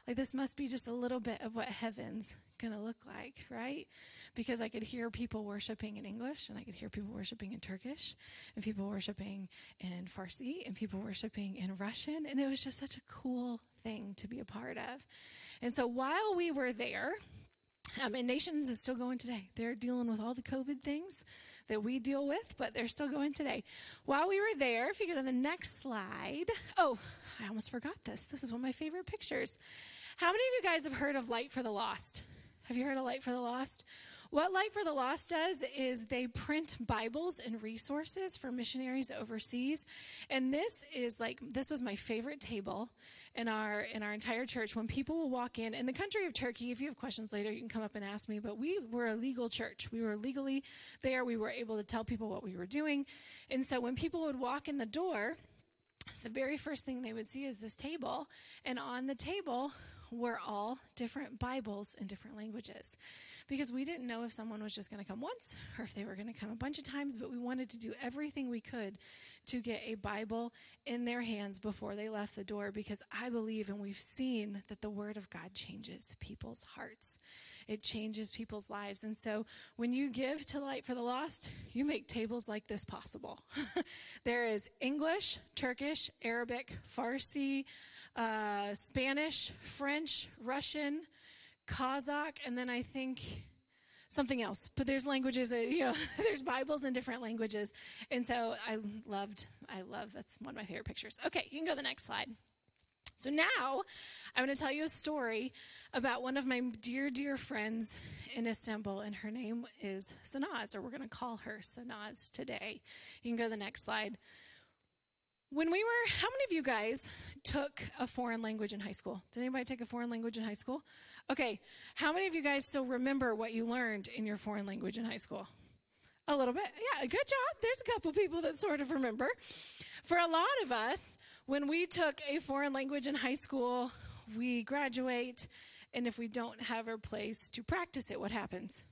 Like, this must be just a little bit of what heaven's going to look like, right? Because I could hear people worshiping in English, and I could hear people worshiping in Turkish, and people worshiping in Farsi, and people worshiping in Russian, and it was just such a cool thing to be a part of. And so while we were there, Um, and Nations is still going today. They're dealing with all the COVID things that we deal with, but they're still going today. While we were there, if you go to the next slide. Oh, I almost forgot this. This is one of my favorite pictures. How many of you guys have heard of Light for the Lost? Have you heard of Light for the Lost? What Light for the Lost does is they print Bibles and resources for missionaries overseas. And this is like, this was my favorite table in our in our entire church. When people will walk in, in the country of Turkey, if you have questions later, you can come up and ask me, but we were a legal church. We were legally there. We were able to tell people what we were doing. And so when people would walk in the door, the very first thing they would see is this table. And on the table were all different Bibles in different languages, because we didn't know if someone was just going to come once or if they were going to come a bunch of times, but we wanted to do everything we could to get a Bible in their hands before they left the door, because I believe and we've seen that the Word of God changes people's hearts. It changes people's lives. And so when you give to Light for the Lost, you make tables like this possible. There is English, Turkish, Arabic, Farsi, uh, Spanish, French, Russian, Kazakh, and then I think something else. But there's languages, uh, you know, there's Bibles in different languages. And so I loved, I love, that's one of my favorite pictures. Okay, you can go to the next slide. So now I'm going to tell you a story about one of my dear, dear friends in Istanbul, and her name is Sanaz, or we're going to call her Sanaz today. You can go to the next slide. When we were, how many of you guys took a foreign language in high school? Did anybody take a foreign language in high school? Okay, how many of you guys still remember what you learned in your foreign language in high school? A little bit. Yeah, good job. There's a couple people that sort of remember. For a lot of us, when we took a foreign language in high school, we graduate, and if we don't have a place to practice it, what happens?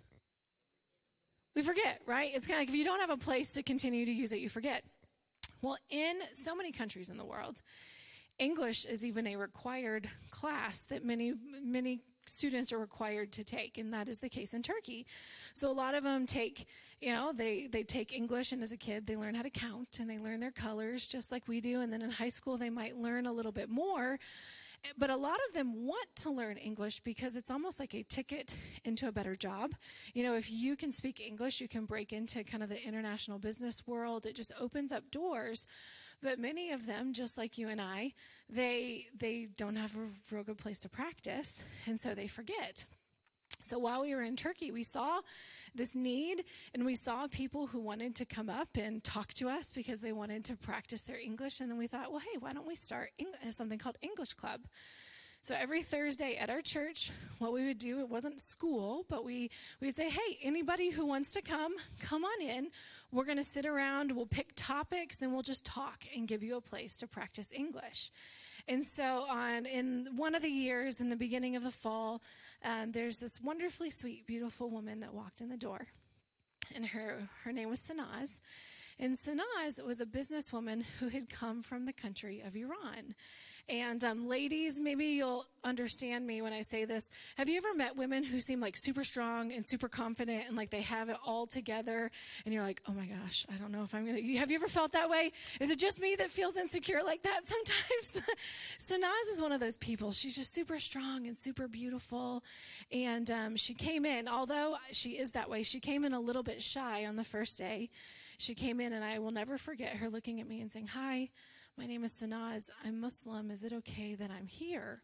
We forget, right? It's kind of like if you don't have a place to continue to use it, you forget. Well, in so many countries in the world, English is even a required class that many, many students are required to take, and that is the case in Turkey. So a lot of them take, you know, they, they take English, and as a kid, they learn how to count, and they learn their colors just like we do, and then in high school, they might learn a little bit more. But a lot of them want to learn English because it's almost like a ticket into a better job. You know, if you can speak English, you can break into kind of the international business world. It just opens up doors. But many of them, just like you and I, they they don't have a real good place to practice, and so they forget. So while we were in Turkey, we saw this need, and we saw people who wanted to come up and talk to us because they wanted to practice their English. And then we thought, well, hey, why don't we start Eng- something called English Club? So every Thursday at our church, what we would do, it wasn't school, but we we'd say, hey, anybody who wants to come, come on in. We're going to sit around, we'll pick topics, and we'll just talk and give you a place to practice English. And so on in one of the years, in the beginning of the fall, um, there's this wonderfully sweet, beautiful woman that walked in the door. And her, her name was Sanaz. And Sanaz was a businesswoman who had come from the country of Iran. And um, ladies, maybe you'll understand me when I say this. Have you ever met women who seem like super strong and super confident and like they have it all together? And you're like, oh my gosh, I don't know if I'm going to. Have you ever felt that way? Is it just me that feels insecure like that sometimes? Sanaz is one of those people. She's just super strong and super beautiful. And um, she came in, although she is that way, she came in a little bit shy on the first day. She came in, and I will never forget her looking at me and saying, hi, my name is Sanaz. I'm Muslim. Is it okay that I'm here?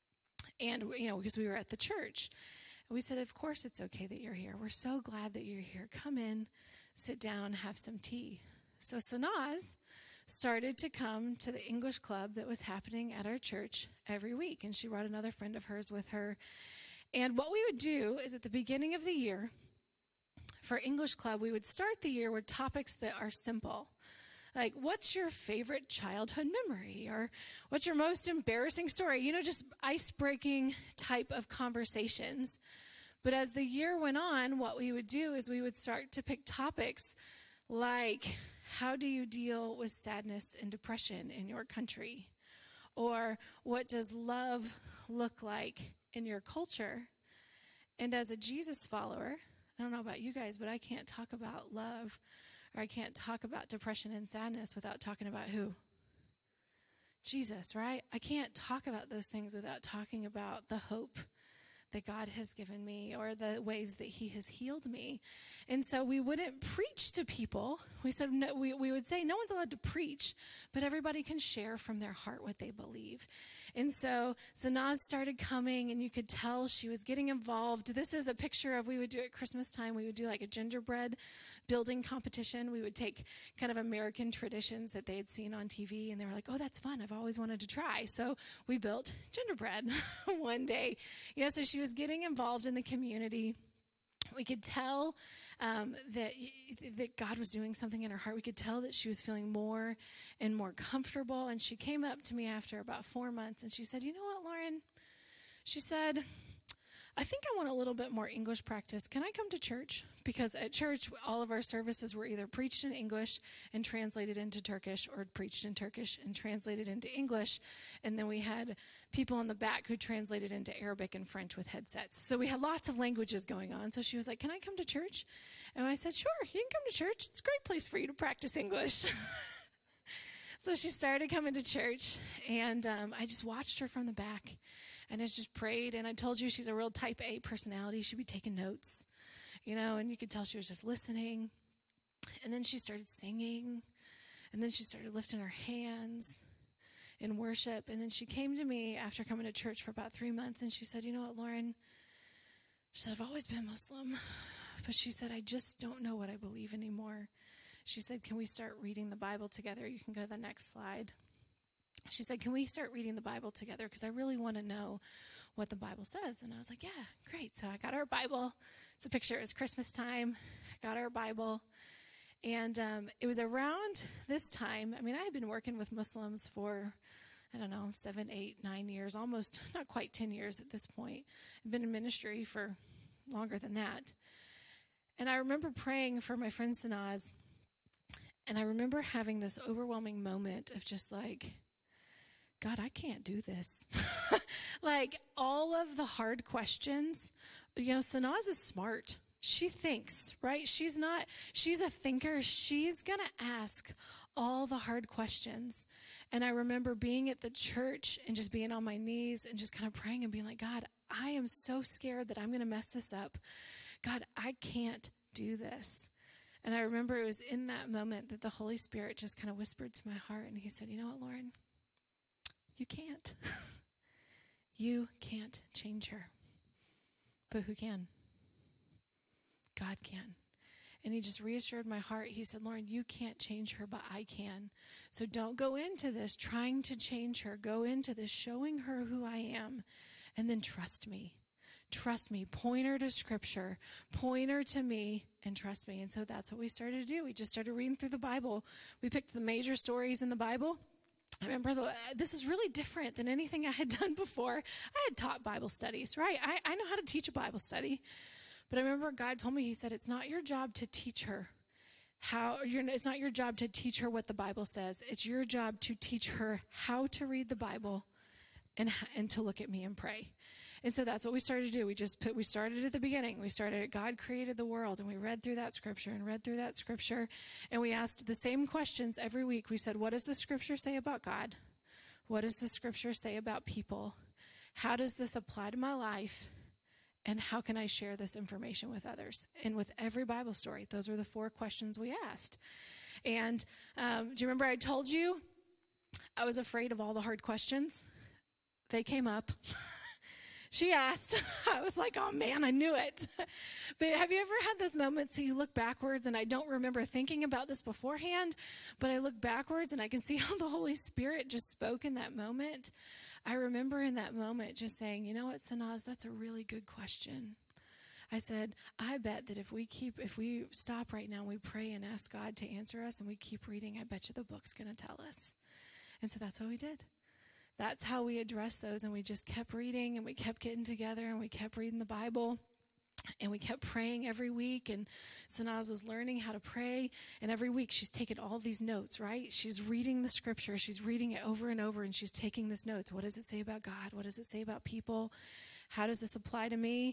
And, you know, because we were at the church. And we said, of course it's okay that you're here. We're so glad that you're here. Come in, sit down, have some tea. So Sanaz started to come to the English club that was happening at our church every week. And she brought another friend of hers with her. And what we would do is at the beginning of the year, for English Club, we would start the year with topics that are simple. Like, what's your favorite childhood memory? Or what's your most embarrassing story? You know, just ice-breaking type of conversations. But as the year went on, what we would do is we would start to pick topics like, how do you deal with sadness and depression in your country? Or what does love look like in your culture? And as a Jesus follower, I don't know about you guys, but I can't talk about love, or I can't talk about depression and sadness without talking about who? Jesus, right? I can't talk about those things without talking about the hope that God has given me, or the ways that he has healed me. And so we wouldn't preach to people. We said, no, we, we would say no one's allowed to preach, but everybody can share from their heart what they believe. And so Sanaz started coming, and you could tell she was getting involved. This is a picture of, we would do at Christmas time, we would do like a gingerbread building competition. We would take kind of American traditions that they had seen on T V, and they were like, oh, that's fun. I've always wanted to try. So we built gingerbread one day. You know, so she was getting involved in the community. We could tell um, that, that God was doing something in her heart. We could tell that she was feeling more and more comfortable. And she came up to me after about four months, and she said, you know what, Lauren? She said, I think I want a little bit more English practice. Can I come to church? Because at church, all of our services were either preached in English and translated into Turkish, or preached in Turkish and translated into English. And then we had people in the back who translated into Arabic and French with headsets. So we had lots of languages going on. So she was like, can I come to church? And I said, sure, you can come to church. It's a great place for you to practice English. So she started coming to church, and um, I just watched her from the back. And I just prayed, and I told you she's a real type A personality. She'd be taking notes, you know, and you could tell she was just listening. And then she started singing, and then she started lifting her hands in worship. And then she came to me after coming to church for about three months, and she said, you know what, Lauren? She said, I've always been Muslim, but she said, I just don't know what I believe anymore. She said, can we start reading the Bible together? You can go to the next slide. She said, can we start reading the Bible together? Because I really want to know what the Bible says. And I was like, yeah, great. So I got her a Bible. It's a picture. It was Christmas time. I got her a Bible. And um, it was around this time. I mean, I had been working with Muslims for, I don't know, seven, eight, nine years, almost not quite ten years at this point. I've been in ministry for longer than that. And I remember praying for my friend Sanaz. And I remember having this overwhelming moment of just like, God, I can't do this. Like, all of the hard questions, you know, Sanaz is smart. She thinks, right? She's not, she's a thinker. She's going to ask all the hard questions. And I remember being at the church and just being on my knees and just kind of praying and being like, God, I am so scared that I'm going to mess this up. God, I can't do this. And I remember it was in that moment that the Holy Spirit just kind of whispered to my heart, and he said, you know what, Lauren? You can't. You can't change her. But who can? God can. And he just reassured my heart. He said, Lauren, you can't change her, but I can. So don't go into this trying to change her. Go into this showing her who I am, and then trust me. Trust me. Point her to Scripture. Point her to me, and trust me. And so that's what we started to do. We just started reading through the Bible. We picked the major stories in the Bible. I remember the, this is really different than anything I had done before. I had taught Bible studies, right? I, I know how to teach a Bible study. But I remember God told me, he said, it's not your job to teach her how, you're, it's not your job to teach her what the Bible says. It's your job to teach her how to read the Bible and, and to look at me and pray. And so that's what we started to do. We just put, we started at the beginning. We started at God created the world, and we read through that scripture and read through that scripture. And we asked the same questions every week. We said, what does the scripture say about God? What does the scripture say about people? How does this apply to my life? And how can I share this information with others? And with every Bible story, those were the four questions we asked. And um, do you remember I told you I was afraid of all the hard questions? They came up. She asked. I was like, oh, man, I knew it. But have you ever had those moments that you look backwards, and I don't remember thinking about this beforehand, but I look backwards, and I can see how the Holy Spirit just spoke in that moment? I remember in that moment just saying, you know what, Sanaz, that's a really good question. I said, I bet that if we keep, if we stop right now and we pray and ask God to answer us and we keep reading, I bet you the book's going to tell us. And so that's what we did. That's how we addressed those, and we just kept reading, and we kept getting together, and we kept reading the Bible. And we kept praying every week, and Sanaz was learning how to pray, and every week she's taking all these notes, right? She's reading the scripture, she's reading it over and over, and she's taking this notes. What does it say about God? What does it say about people? How does this apply to me?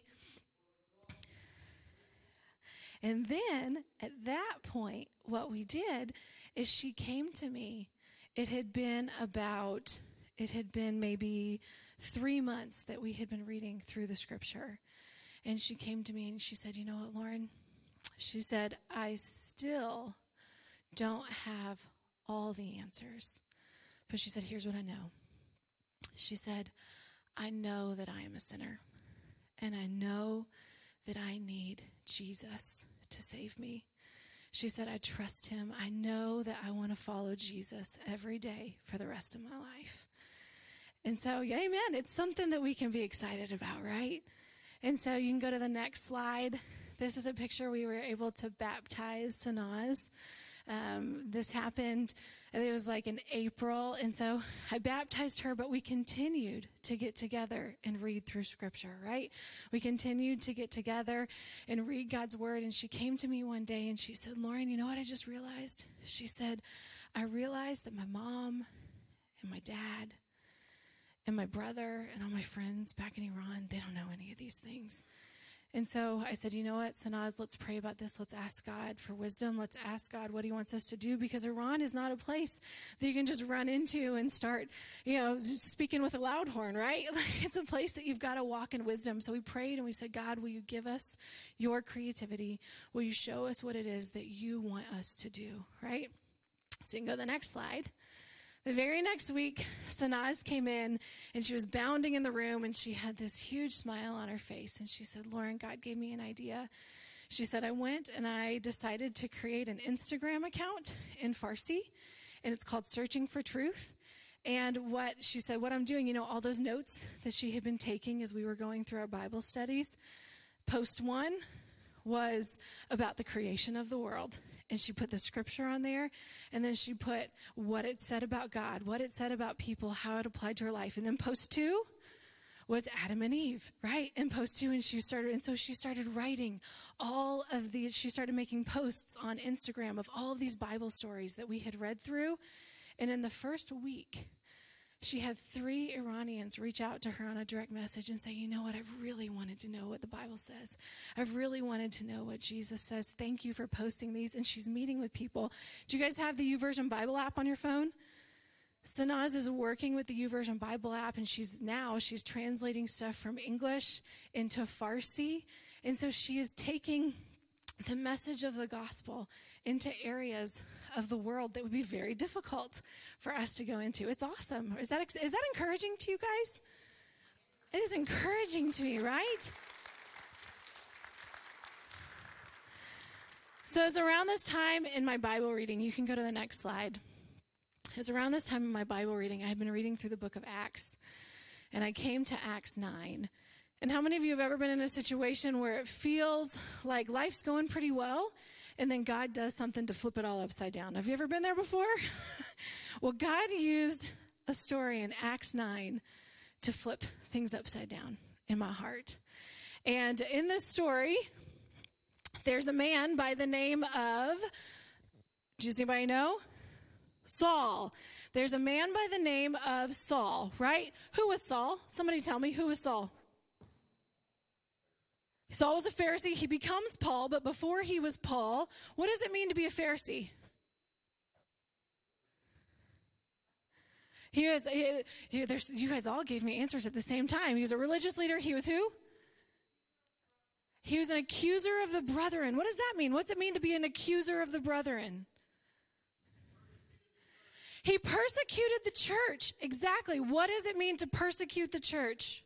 And then, at that point, what we did is she came to me. It had been about, it had been maybe three months that we had been reading through the scripture. And she came to me and she said, you know what, Lauren? She said, I still don't have all the answers. But she said, here's what I know. She said, I know that I am a sinner. And I know that I need Jesus to save me. She said, I trust him. I know that I want to follow Jesus every day for the rest of my life. And so, yeah, amen. It's something that we can be excited about, right? And so you can go to the next slide. This is a picture we were able to baptize Sanaz. Um, this happened, I think it was like in April. And so I baptized her, but we continued to get together and read through scripture, right? We continued to get together and read God's word. And she came to me one day and she said, Lauren, you know what I just realized? She said, I realized that my mom and my dad and my brother and all my friends back in Iran, they don't know any of these things. And so I said, you know what, Sanaz, let's pray about this. Let's ask God for wisdom. Let's ask God what he wants us to do, because Iran is not a place that you can just run into and start, you know, speaking with a loud horn, right? It's a place that you've got to walk in wisdom. So we prayed and we said, God, will you give us your creativity? Will you show us what it is that you want us to do, right? So you can go to the next slide. The very next week, Sanaz came in, and she was bounding in the room, and she had this huge smile on her face. And she said, Lauren, God gave me an idea. She said, I went and I decided to create an Instagram account in Farsi, and it's called Searching for Truth. And what she said, what I'm doing, you know, all those notes that she had been taking as we were going through our Bible studies, post one was about the creation of the world. And she put the scripture on there, and then she put what it said about God, what it said about people, how it applied to her life. And then post two was Adam and Eve, right? And post two, and she started, and so she started writing all of these, she started making posts on Instagram of all of these Bible stories that we had read through. And in the first week, she had three Iranians reach out to her on a direct message and say, you know what, I've really wanted to know what the Bible says. I've really wanted to know what Jesus says. Thank you for posting these. And she's meeting with people. Do you guys have the YouVersion Bible app on your phone? Sanaz is working with the YouVersion Bible app, and she's now, she's translating stuff from English into Farsi. And so she is taking the message of the gospel into areas of the world that would be very difficult for us to go into. It's awesome. Is that is that encouraging to you guys? It is encouraging to me, right? So it's around this time in my Bible reading. You can go to the next slide. It's around this time in my Bible reading. I had been reading through the book of Acts, and I came to Acts nine. And how many of you have ever been in a situation where it feels like life's going pretty well, and then God does something to flip it all upside down? Have you ever been there before? Well, God used a story in Acts nine to flip things upside down in my heart. And in this story, there's a man by the name of, does anybody know? Saul. There's a man by the name of Saul, right? Who was Saul? Somebody tell me, who was Saul? Saul was a Pharisee. He becomes Paul, but before he was Paul, what does it mean to be a Pharisee? He was, he, he, there's, you guys all gave me answers at the same time. He was a religious leader. He was who? He was an accuser of the brethren. What does that mean? What's it mean to be an accuser of the brethren? He persecuted the church. Exactly. What does it mean to persecute the church?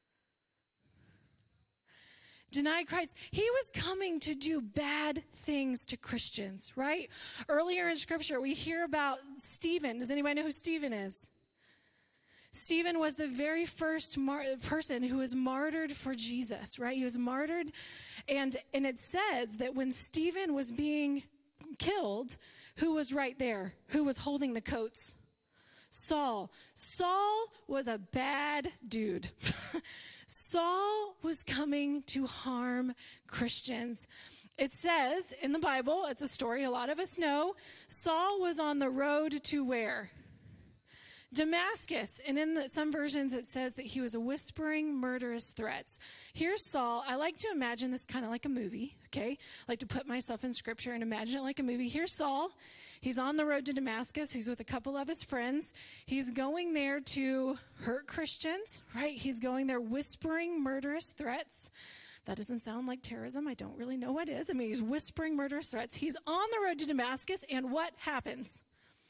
Deny Christ. He was coming to do bad things to Christians, right? Earlier in Scripture, we hear about Stephen. Does anybody know who Stephen is? Stephen was the very first mar- person who was martyred for Jesus, right? He was martyred, and, and it says that when Stephen was being killed, who was right there? Who was holding the coats? Saul. Saul was a bad dude. Saul was coming to harm Christians. It says in the Bible, it's a story a lot of us know, Saul was on the road to where? Damascus. And in the, some versions it says that he was whispering murderous threats. Here's Saul. I like to imagine this kind of like a movie, okay? I like to put myself in scripture and imagine it like a movie. Here's Saul. He's on the road to Damascus. He's with a couple of his friends. He's going there to hurt Christians, right? He's going there whispering murderous threats. That doesn't sound like terrorism. I don't really know what is. I mean, he's whispering murderous threats. He's on the road to Damascus, and what happens?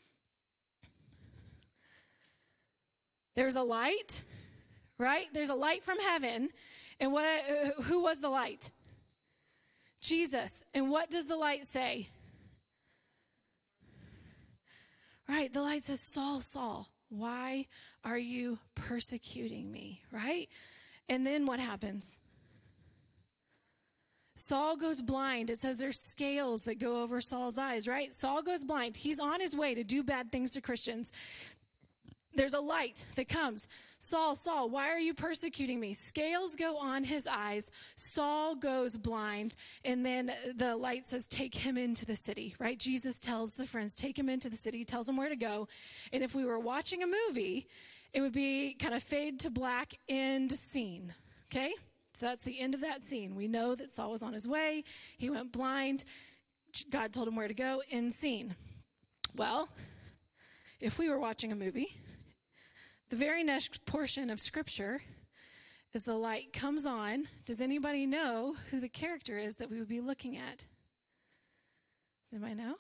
There's a light, right? There's a light from heaven. And what? Uh, who was the light? Jesus. And what does the light say? Right, the light says, Saul, Saul, why are you persecuting me? Right? And then what happens? Saul goes blind. It says there's scales that go over Saul's eyes, right? Saul goes blind. He's on his way to do bad things to Christians. There's a light that comes. Saul, Saul, why are you persecuting me? Scales go on his eyes. Saul goes blind. And then the light says, take him into the city, right? Jesus tells the friends, take him into the city, tells them where to go. And if we were watching a movie, it would be kind of fade to black, end scene, okay? So that's the end of that scene. We know that Saul was on his way. He went blind. God told him where to go, end scene. Well, if we were watching a movie, the very next portion of Scripture is the light comes on. Does anybody know who the character is that we would be looking at? Does anybody know?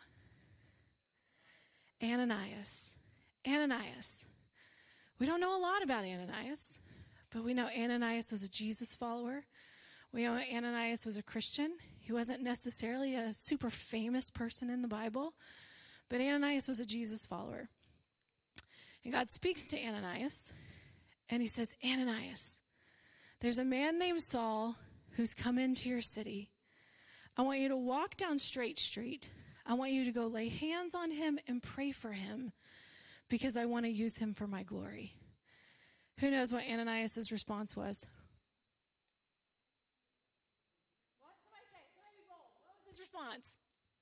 Ananias. Ananias. We don't know a lot about Ananias, but we know Ananias was a Jesus follower. We know Ananias was a Christian. He wasn't necessarily a super famous person in the Bible, but Ananias was a Jesus follower. And God speaks to Ananias, and he says, Ananias, there's a man named Saul who's come into your city. I want you to walk down Straight Street. I want you to go lay hands on him and pray for him because I want to use him for my glory. Who knows what Ananias' response was? What? Somebody say it. Somebody be bold. What was his response?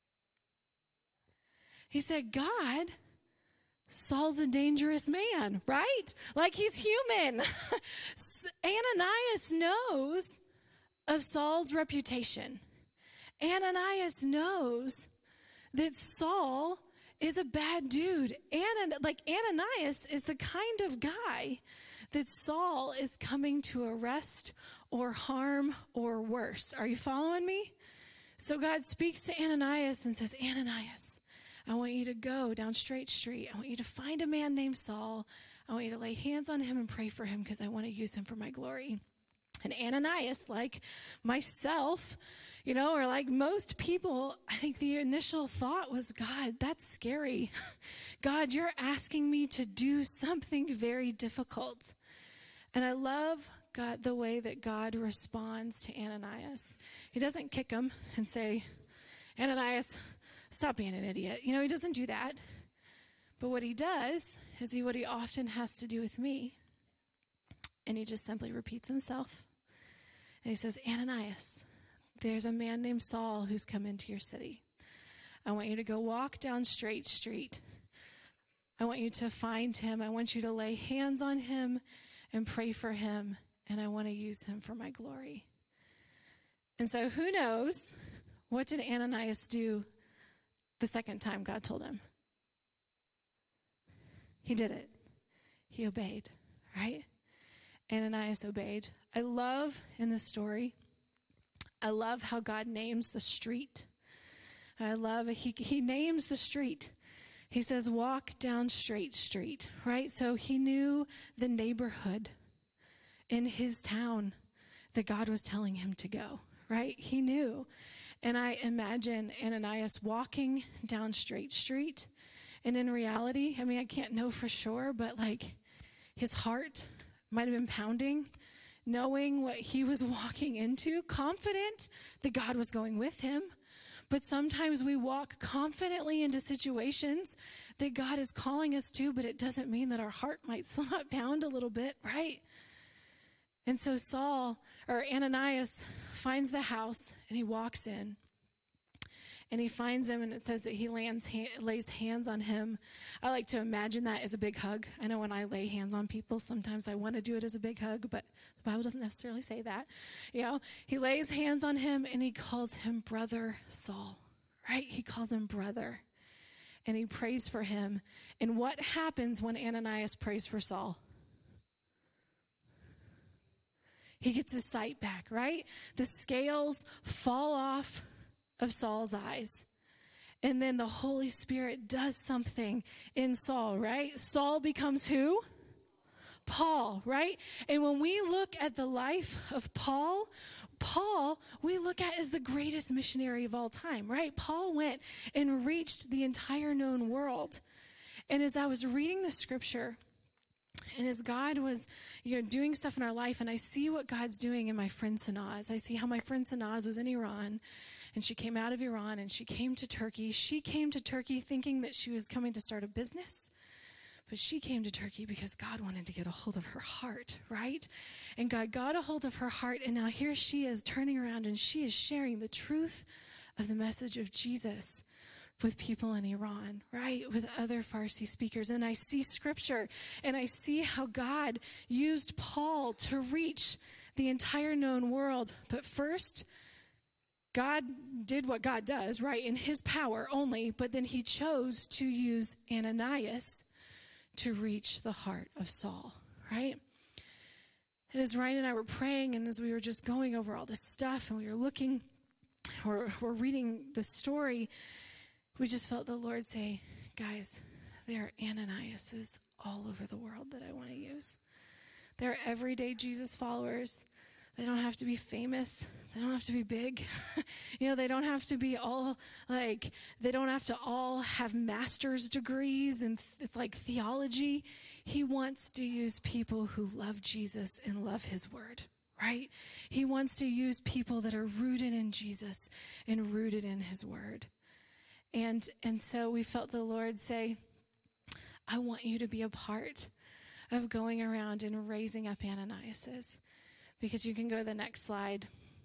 He said, God, Saul's a dangerous man, right? Like he's human. Ananias knows of Saul's reputation. Ananias knows that Saul is a bad dude. Anan- like Ananias is the kind of guy that Saul is coming to arrest or harm or worse. Are you following me? So God speaks to Ananias and says, Ananias, I want you to go down Straight Street. I want you to find a man named Saul. I want you to lay hands on him and pray for him because I want to use him for my glory. And Ananias, like myself, you know, or like most people, I think the initial thought was, God, that's scary. God, you're asking me to do something very difficult. And I love God, the way that God responds to Ananias. He doesn't kick him and say, Ananias, stop being an idiot. You know, he doesn't do that. But what he does is he what he often has to do with me. And he just simply repeats himself. And he says, Ananias, there's a man named Saul who's come into your city. I want you to go walk down Straight Street. I want you to find him. I want you to lay hands on him and pray for him. And I want to use him for my glory. And so who knows, what did Ananias do the second time God told him? He did it. He obeyed, right? Ananias obeyed. I love in this story, I love how God names the street. I love, he, he names the street. He says, walk down Straight Street, right? So he knew the neighborhood in his town that God was telling him to go, right? He knew. And I imagine Ananias walking down Straight Street. And in reality, I mean, I can't know for sure, but like his heart might have been pounding, knowing what he was walking into, confident that God was going with him, But sometimes we walk confidently into situations that God is calling us to, but it doesn't mean that our heart might not pound a little bit, right? And so Saul, or Ananias, finds the house, and he walks in. And he finds him, and it says that he lands, ha- lays hands on him. I like to imagine that as a big hug. I know when I lay hands on people, sometimes I want to do it as a big hug, but the Bible doesn't necessarily say that. You know, he lays hands on him, and he calls him Brother Saul, right? He calls him brother, and he prays for him. And what happens when Ananias prays for Saul? He gets his sight back, right? The scales fall off of Saul's eyes. And then the Holy Spirit does something in Saul, right? Saul becomes who? Paul, right? And when we look at the life of Paul, Paul, we look at as the greatest missionary of all time, right? Paul went and reached the entire known world. And as I was reading the scripture, and as God was, you know, doing stuff in our life, and I see what God's doing in my friend Sanaz. I see how my friend Sanaz was in Iran, and she came out of Iran, and she came to Turkey. She came to Turkey thinking that she was coming to start a business, but she came to Turkey because God wanted to get a hold of her heart, right? And God got a hold of her heart, and now here she is turning around, and she is sharing the truth of the message of Jesus with people in Iran, right? With other Farsi speakers. And I see scripture, and I see how God used Paul to reach the entire known world. But first, God did what God does, right? In his power only, but then he chose to use Ananias to reach the heart of Saul, right? And as Ryan and I were praying, and as we were just going over all this stuff, and we were looking, we're, we're reading the story, we just felt the Lord say, guys, there are Ananiases all over the world that I want to use. They're everyday Jesus followers. They don't have to be famous. They don't have to be big. You know, they don't have to be all like, they don't have to all have master's degrees and th- like theology. He wants to use people who love Jesus and love his word, right? He wants to use people that are rooted in Jesus and rooted in his word. And and so we felt the Lord say, I want you to be a part of going around and raising up Ananiases. Because you can go to the next slide.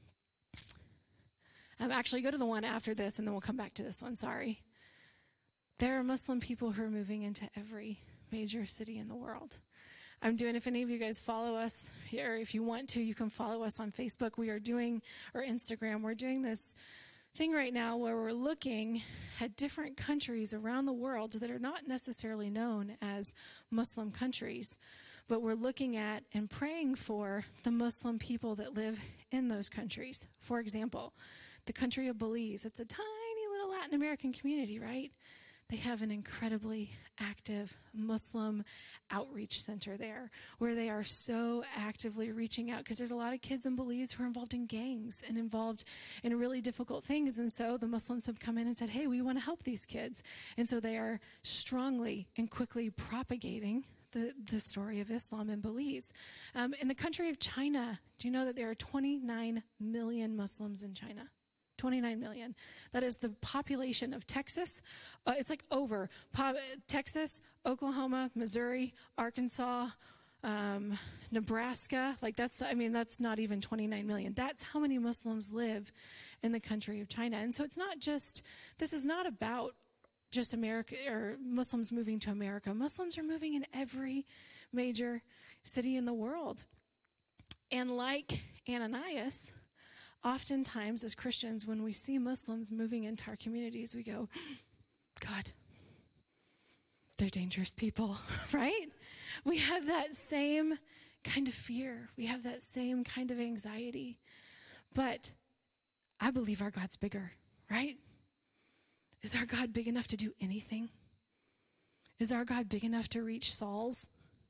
Um, actually, go to the one after this, and then we'll come back to this one. Sorry. There are Muslim people who are moving into every major city in the world. I'm doing, if any of you guys follow us here, if you want to, you can follow us on Facebook. We are doing, or Instagram, we're doing this thing right now where we're looking at different countries around the world that are not necessarily known as Muslim countries, but we're looking at and praying for the Muslim people that live in those countries. For example, the country of Belize. It's a tiny little Latin American community, right? They have an incredibly active Muslim outreach center there where they are so actively reaching out, because there's a lot of kids in Belize who are involved in gangs and involved in really difficult things. And so the Muslims have come in and said, hey, we want to help these kids. And so they are strongly and quickly propagating the, the story of Islam in Belize. Um, in the country of China, do you know that there are twenty-nine million Muslims in China? twenty-nine million. That is the population of Texas. Uh, it's like over. Po- Texas, Oklahoma, Missouri, Arkansas, um, Nebraska. Like that's, I mean, that's not even twenty-nine million. That's how many Muslims live in the country of China. And so it's not just, this is not about just America or Muslims moving to America. Muslims are moving in every major city in the world. And like Ananias, oftentimes as Christians, when we see Muslims moving into our communities, we go, God, they're dangerous people, right? We have that same kind of fear. We have that same kind of anxiety. But I believe our God's bigger, right? Is our God big enough to do anything? Is our God big enough to reach Sauls?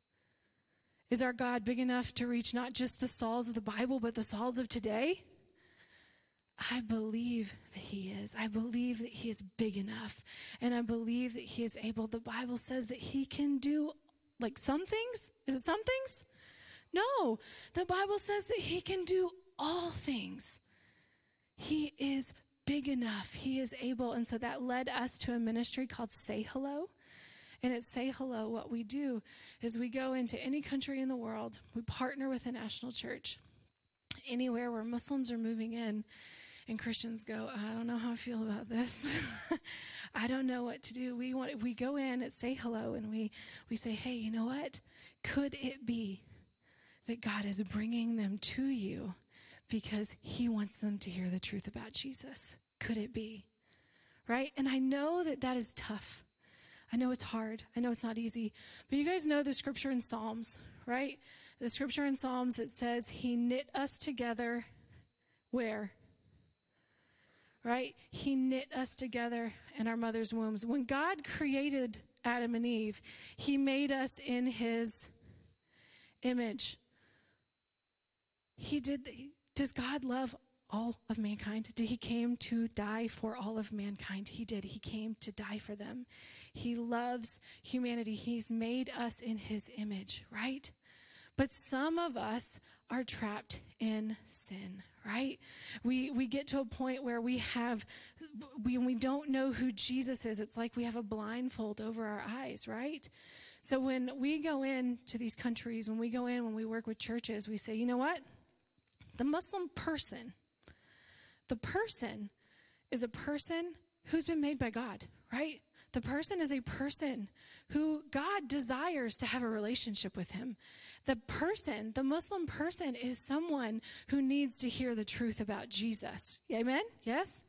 Is our God big enough to reach not just the Sauls of the Bible, but the Sauls of today? I believe that he is. I believe that he is big enough. And I believe that he is able. The Bible says that he can do, like, some things. Is it some things? No. The Bible says that he can do all things. He is big enough. He is able. And so that led us to a ministry called Say Hello. And at Say Hello, what we do is we go into any country in the world. We partner with a national church. Anywhere where Muslims are moving in and Christians go, I don't know how I feel about this. I don't know what to do. We want we go in at Say Hello and we, we say, hey, you know what? Could it be that God is bringing them to you because he wants them to hear the truth about Jesus? Could it be? Right? And I know that that is tough. I know it's hard. I know it's not easy. But you guys know the scripture in Psalms, right? The scripture in Psalms, it says, he knit us together where? Right? He knit us together in our mother's wombs. When God created Adam and Eve, he made us in his image. He did. Does God love all of mankind? Did he came to die for all of mankind? He did. He came to die for them. He loves humanity. He's made us in his image, right? But some of us are trapped in sin, right? We we get to a point where we have, we, we don't know who Jesus is. It's like we have a blindfold over our eyes, right? So when we go into these countries, when we go in, when we work with churches, we say, you know what? The Muslim person, the person is a person who's been made by God, right? The person is a person who God desires to have a relationship with him. The person, the Muslim person, is someone who needs to hear the truth about Jesus. Amen? Yes?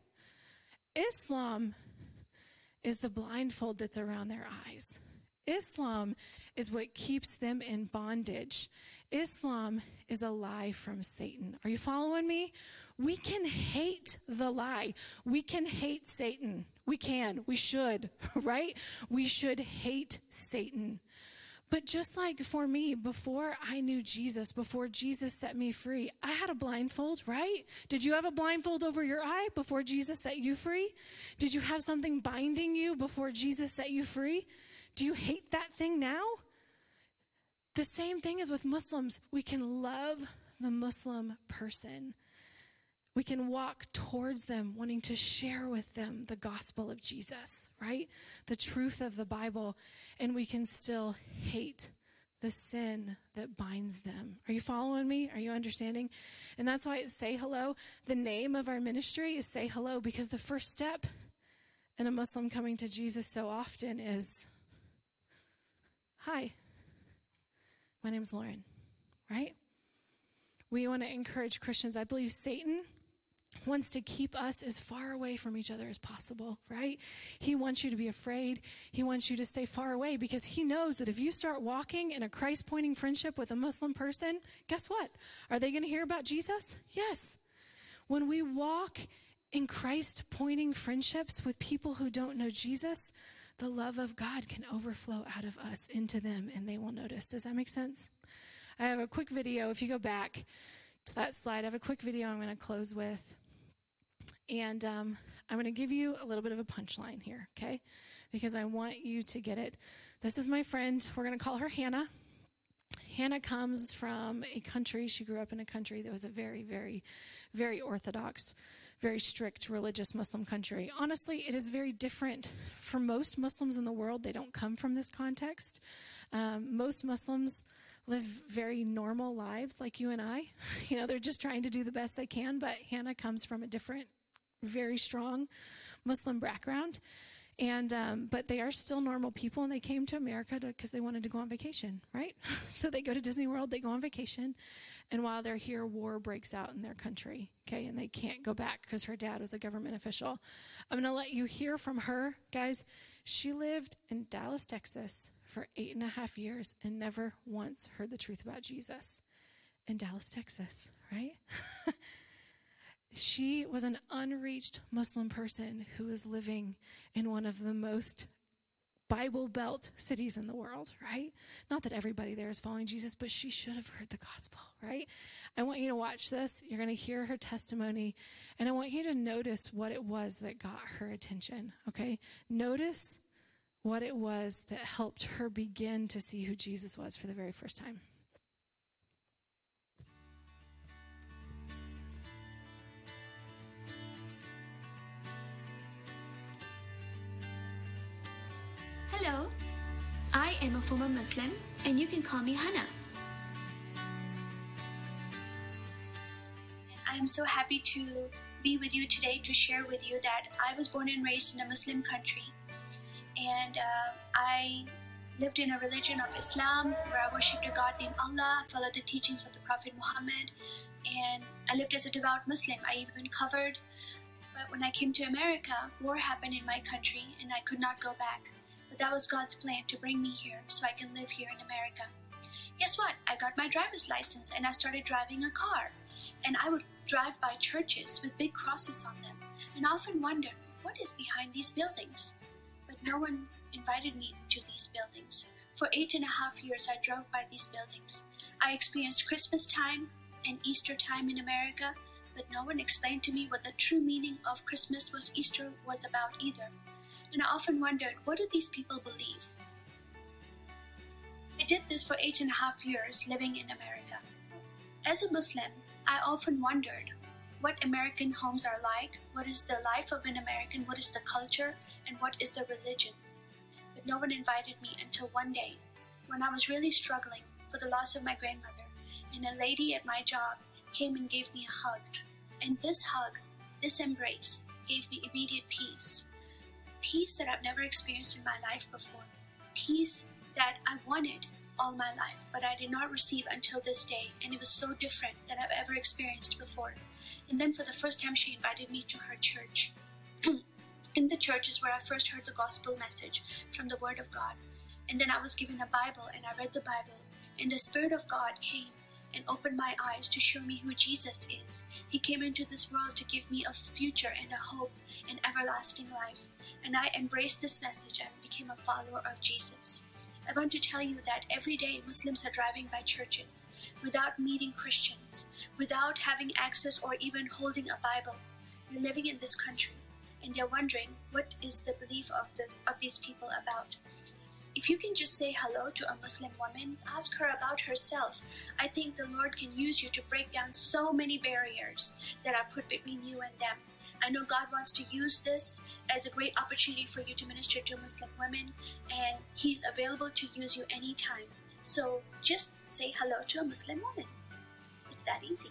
Islam is the blindfold that's around their eyes. Islam is what keeps them in bondage. Islam is a lie from Satan. Are you following me? We can hate the lie. We can hate Satan. We can. We should, right? We should hate Satan. But just like for me, before I knew Jesus, before Jesus set me free, I had a blindfold, right? Did you have a blindfold over your eye before Jesus set you free? Did you have something binding you before Jesus set you free? Do you hate that thing now? The same thing is with Muslims. We can love the Muslim person. We can walk towards them, wanting to share with them the gospel of Jesus, right? The truth of the Bible. And we can still hate the sin that binds them. Are you following me? Are you understanding? And that's why it's Say Hello. The name of our ministry is Say Hello, because the first step in a Muslim coming to Jesus so often is, hi, my name's Lauren, right? We want to encourage Christians. I believe Satan wants to keep us as far away from each other as possible, right? He wants you to be afraid. He wants you to stay far away because he knows that if you start walking in a Christ-pointing friendship with a Muslim person, guess what? Are they going to hear about Jesus? Yes. When we walk in Christ-pointing friendships with people who don't know Jesus, the love of God can overflow out of us into them, and they will notice. Does that make sense? I have a quick video. If you go back to that slide, I have a quick video I'm going to close with. And um, I'm going to give you a little bit of a punchline here, okay? Because I want you to get it. This is my friend. We're going to call her Hannah. Hannah comes from a country. She grew up in a country that was a very, very, very orthodox, very strict religious Muslim country. Honestly, it is very different for most Muslims in the world. They don't come from this context. Um, most Muslims live very normal lives like you and I. You know, they're just trying to do the best they can, but Hannah comes from a different, very strong Muslim background. And um, but they are still normal people, and they came to America because they wanted to go on vacation, right? So they go to Disney World, they go on vacation, and while they're here, war breaks out in their country, okay? And they can't go back because her dad was a government official. I'm going to let you hear from her. Guys, she lived in Dallas, Texas for eight and a half years and never once heard the truth about Jesus. In Dallas, Texas, right? She was an unreached Muslim person who was living in one of the most Bible Belt cities in the world, right? Not that everybody there is following Jesus, but she should have heard the gospel, right? I want you to watch this. You're going to hear her testimony, and I want you to notice what it was that got her attention, okay? Notice what it was that helped her begin to see who Jesus was for the very first time. former Muslim, and you can call me Hannah. I am so happy to be with you today to share with you that I was born and raised in a Muslim country, and uh, I lived in a religion of Islam where I worshipped a God named Allah, followed the teachings of the Prophet Muhammad, and I lived as a devout Muslim. I even covered, but when I came to America, war happened in my country and I could not go back. But that was God's plan to bring me here so I can live here in America. Guess what? I got my driver's license and I started driving a car. And I would drive by churches with big crosses on them and often wondered, what is behind these buildings? But no one invited me to these buildings. For eight and a half years, I drove by these buildings. I experienced Christmas time and Easter time in America, but no one explained to me what the true meaning of Christmas was Easter was about either. And I often wondered, what do these people believe? I did this for eight and a half years living in America. As a Muslim, I often wondered what American homes are like, what is the life of an American, what is the culture, and what is the religion. But no one invited me until one day, when I was really struggling for the loss of my grandmother, and a lady at my job came and gave me a hug. And this hug, this embrace, gave me immediate peace. Peace that I've never experienced in my life before. Peace that I wanted all my life, but I did not receive until this day, and it was so different than I've ever experienced before. And then for the first time, she invited me to her church. In the church is where I first heard the gospel message from the Word of God. And then I was given a Bible, and I read the Bible, and the Spirit of God came and opened my eyes to show me who Jesus is. He came into this world to give me a future and a hope and everlasting life. And I embraced this message and became a follower of Jesus. I want to tell you that every day Muslims are driving by churches without meeting Christians, without having access or even holding a Bible. They're living in this country and they're wondering what is the belief of, the, of these people about. If you can just say hello to a Muslim woman, ask her about herself, I think the Lord can use you to break down so many barriers that are put between you and them. I know God wants to use this as a great opportunity for you to minister to Muslim women, and He's available to use you anytime. So just say hello to a Muslim woman. It's that easy.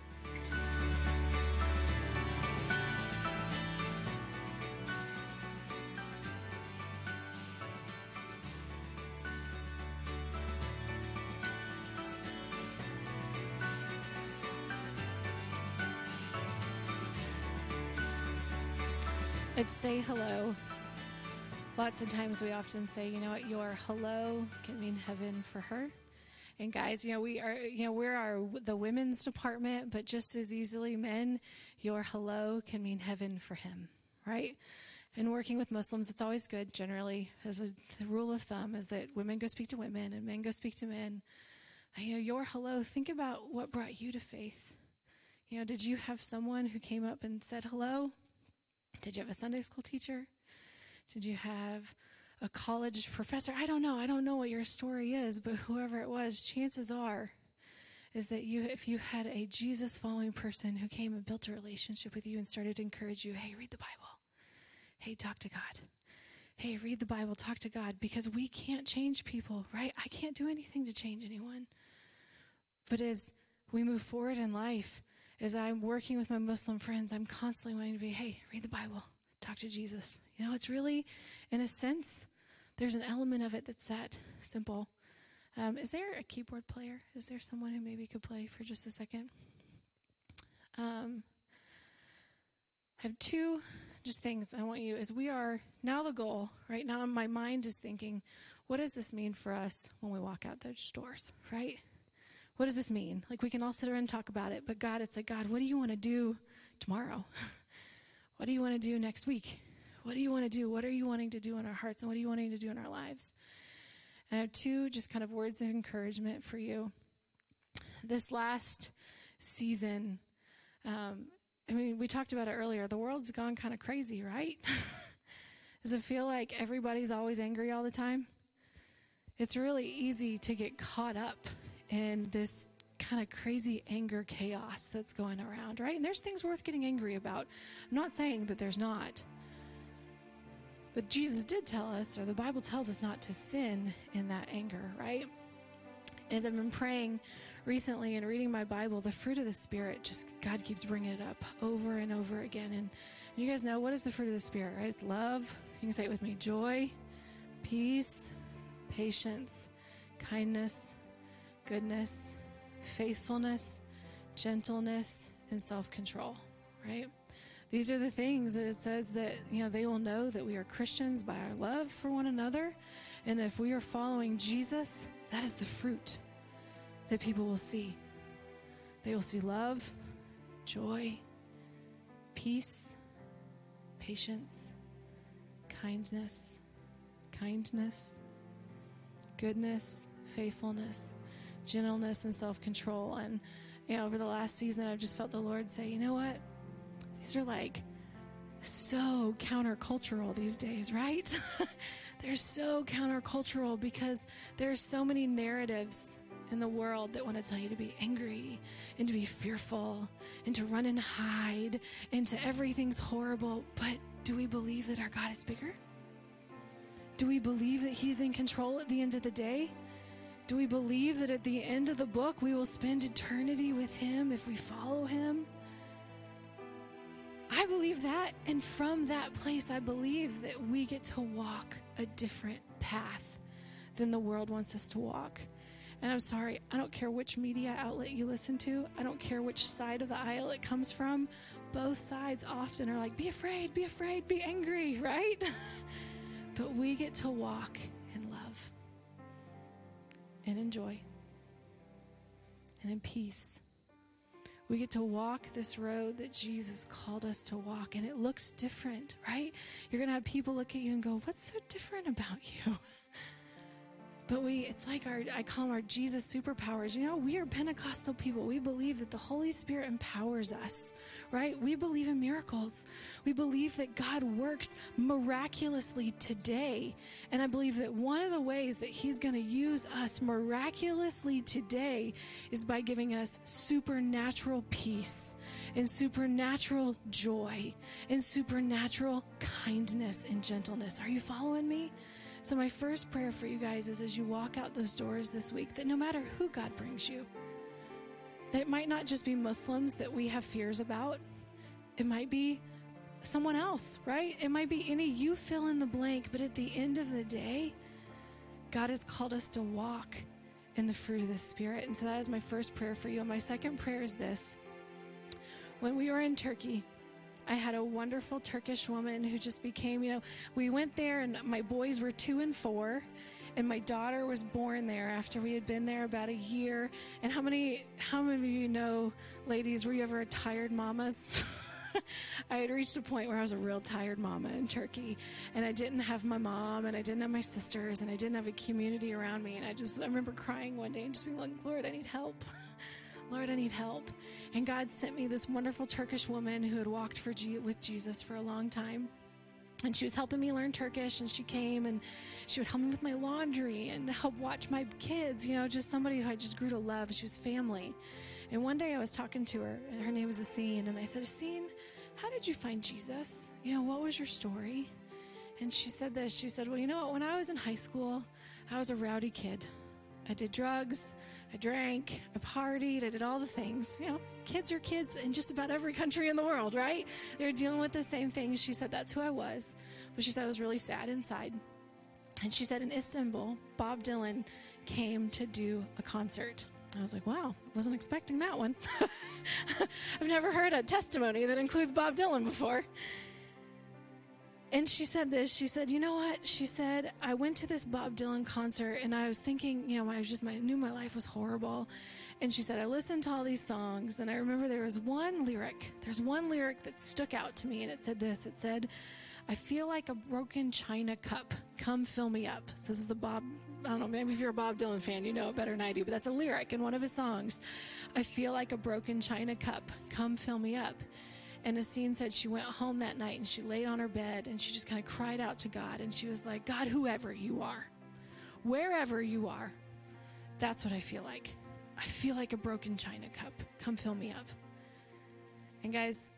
It's say hello. Lots of times we often say, you know what, your hello can mean heaven for her. And guys, you know, we are, you know, we're our, the women's department, but just as easily men, your hello can mean heaven for him, right? And working with Muslims, it's always good, generally, as a the rule of thumb, is that women go speak to women and men go speak to men. You know, your hello, think about what brought you to faith. You know, did you have someone who came up and said hello? Did you have a Sunday school teacher? Did you have a college professor? I don't know. I don't know what your story is, but whoever it was, chances are is that you, if you had a Jesus-following person who came and built a relationship with you and started to encourage you, hey, read the Bible. Hey, talk to God. Hey, read the Bible, talk to God, because we can't change people, right? I can't do anything to change anyone. But as we move forward in life, as I'm working with my Muslim friends, I'm constantly wanting to be, hey, read the Bible, talk to Jesus. You know, it's really, in a sense, there's an element of it that's that simple. Um, is there a keyboard player? Is there someone who maybe could play for just a second? Um, I have two just things I want you, as we are now the goal, right now my mind is thinking, what does this mean for us when we walk out those doors, right? What does this mean? Like, we can all sit around and talk about it, but God, it's like, God, what do you want to do tomorrow? What do you want to do next week? What do you want to do? What are you wanting to do in our hearts, and what are you wanting to do in our lives? And I have two just kind of words of encouragement for you. This last season, um, I mean, we talked about it earlier. The world's gone kind of crazy, right? Does it feel like everybody's always angry all the time? It's really easy to get caught up in this kind of crazy anger chaos that's going around, right? And there's things worth getting angry about. I'm not saying that there's not. But Jesus did tell us, or the Bible tells us, not to sin in that anger, right? As I've been praying recently and reading my Bible, the fruit of the Spirit, just God keeps bringing it up over and over again. And you guys know, what is the fruit of the Spirit, right? It's love. You can say it with me: joy, peace, patience, kindness, goodness, faithfulness, gentleness, and self-control, right? These are the things that it says that, you know, they will know that we are Christians by our love for one another. And if we are following Jesus, that is the fruit that people will see. They will see love, joy, peace, patience, kindness, kindness, goodness, faithfulness, gentleness, and self-control. And, you know, over the last season, I've just felt the Lord say, you know what? These are like so countercultural these days, right? They're so countercultural because there's so many narratives in the world that want to tell you to be angry and to be fearful and to run and hide and to everything's horrible. But do we believe that our God is bigger? Do we believe that he's in control at the end of the day? Do we believe that at the end of the book we will spend eternity with him if we follow him? I believe that, and from that place, I believe that we get to walk a different path than the world wants us to walk. And I'm sorry, I don't care which media outlet you listen to. I don't care which side of the aisle it comes from. Both sides often are like, be afraid, be afraid, be angry, right? But we get to walk in love and in joy and in peace. We get to walk this road that Jesus called us to walk, and it looks different, right? You're going to have people look at you and go, what's so different about you? But we, it's like our, I call them our Jesus superpowers. You know, we are Pentecostal people. We believe that the Holy Spirit empowers us, right? We believe in miracles. We believe that God works miraculously today. And I believe that one of the ways that he's going to use us miraculously today is by giving us supernatural peace and supernatural joy and supernatural kindness and gentleness. Are you following me? So my first prayer for you guys is, as you walk out those doors this week, that no matter who God brings you, that it might not just be Muslims that we have fears about. It might be someone else, right? It might be any, you fill in the blank. But at the end of the day, God has called us to walk in the fruit of the Spirit. And so that is my first prayer for you. And my second prayer is this. When we were in Turkey, I had a wonderful Turkish woman who just became, you know, we went there and my boys were two and four and my daughter was born there after we had been there about a year. And how many, how many of you know, ladies, were you ever tired mamas? I had reached a point where I was a real tired mama in Turkey, and I didn't have my mom and I didn't have my sisters and I didn't have a community around me. And I just, I remember crying one day and just being like, Lord, I need help. Lord, I need help. And God sent me this wonderful Turkish woman who had walked for G- with Jesus for a long time. And she was helping me learn Turkish, and she came and she would help me with my laundry and help watch my kids, you know, just somebody who I just grew to love. She was family. And one day I was talking to her, and her name was Asine, and I said, Asine, how did you find Jesus? You know, what was your story? And she said this. She said, well, you know what? When I was in high school, I was a rowdy kid. I did drugs, I drank, I partied, I did all the things. You know, kids are kids in just about every country in the world, right? They're dealing with the same things. She said that's who I was. But she said I was really sad inside. And she said in Istanbul, Bob Dylan came to do a concert. I was like, wow, wasn't expecting that one. I've never heard a testimony that includes Bob Dylan before. And she said this, she said, you know what? She said, I went to this Bob Dylan concert and I was thinking, you know, I was just, I knew my life was horrible. And she said, I listened to all these songs and I remember there was one lyric, there's one lyric that stuck out to me, and it said this, it said, I feel like a broken china cup, come fill me up. So this is a Bob, I don't know, maybe if you're a Bob Dylan fan, you know it better than I do, but that's a lyric in one of his songs. I feel like a broken china cup, come fill me up. And Asine said she went home that night and she laid on her bed and she just kind of cried out to God. And she was like, God, whoever you are, wherever you are, that's what I feel like. I feel like a broken china cup. Come fill me up. And guys,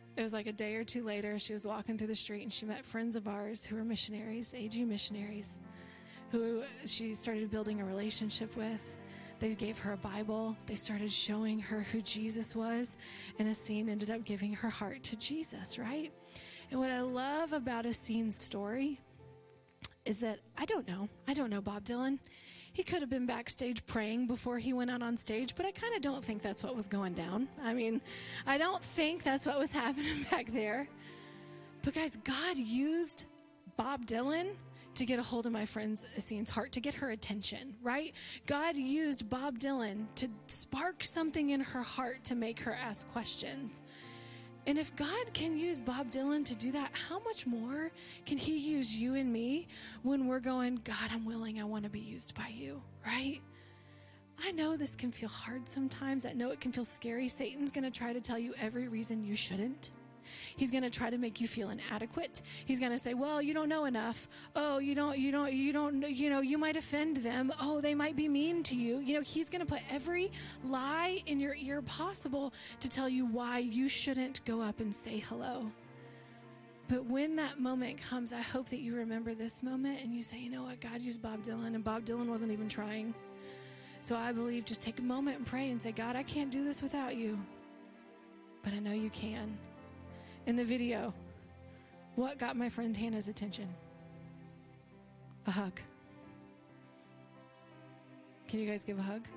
it was like a day or two later, she was walking through the street and she met friends of ours who were missionaries, A G missionaries, who she started building a relationship with. They gave her a Bible. They started showing her who Jesus was. And Essene ended up giving her heart to Jesus, right? And what I love about Essene's story is that I don't know. I don't know Bob Dylan. He could have been backstage praying before he went out on stage, but I kind of don't think that's what was going down. I mean, I don't think that's what was happening back there. But guys, God used Bob Dylan to get a hold of my friend's Essene's heart, to get her attention, right? God used Bob Dylan to spark something in her heart to make her ask questions. And if God can use Bob Dylan to do that, how much more can he use you and me when we're going, God, I'm willing, I want to be used by you, right? I know this can feel hard sometimes. I know it can feel scary. Satan's going to try to tell you every reason you shouldn't. He's going to try to make you feel inadequate. He's going to say, well, you don't know enough. Oh, you don't, you don't, you don't, you know, you might offend them. Oh, they might be mean to you. You know, he's going to put every lie in your ear possible to tell you why you shouldn't go up and say hello. But when that moment comes, I hope that you remember this moment and you say, you know what, God used Bob Dylan and Bob Dylan wasn't even trying. So I believe just take a moment and pray and say, God, I can't do this without you, but I know you can. In the video, what got my friend Hannah's attention? A hug. Can you guys give a hug?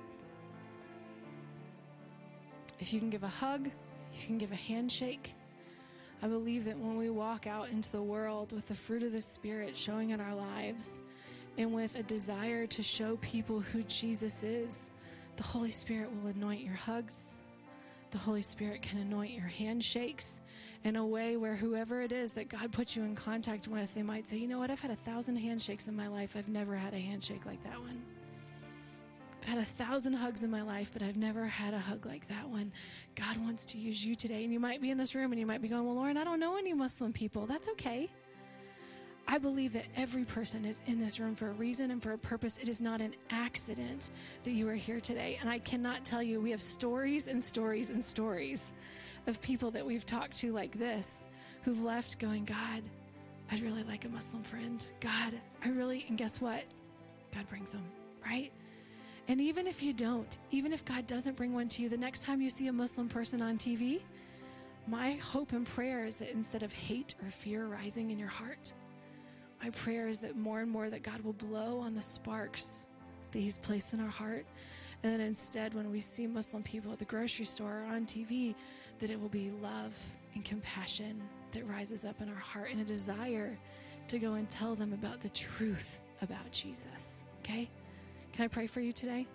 If you can give a hug, you can give a handshake. I believe that when we walk out into the world with the fruit of the Spirit showing in our lives and with a desire to show people who Jesus is, the Holy Spirit will anoint your hugs. The Holy Spirit can anoint your handshakes in a way where whoever it is that God puts you in contact with, they might say, you know what, I've had a thousand handshakes in my life. I've never had a handshake like that one. I've had a thousand hugs in my life, but I've never had a hug like that one. God wants to use you today. And you might be in this room and you might be going, well, Lauren, I don't know any Muslim people. That's okay. I believe that every person is in this room for a reason and for a purpose. It is not an accident that you are here today. And I cannot tell you, we have stories and stories and stories of people that we've talked to like this who've left going, God, I'd really like a Muslim friend. God, I really, and guess what? God brings them, right? And even if you don't, even if God doesn't bring one to you, the next time you see a Muslim person on T V, my hope and prayer is that instead of hate or fear rising in your heart, my prayer is that more and more that God will blow on the sparks that he's placed in our heart. And then instead, when we see Muslim people at the grocery store or on T V, that it will be love and compassion that rises up in our heart and a desire to go and tell them about the truth about Jesus, okay? Can I pray for you today?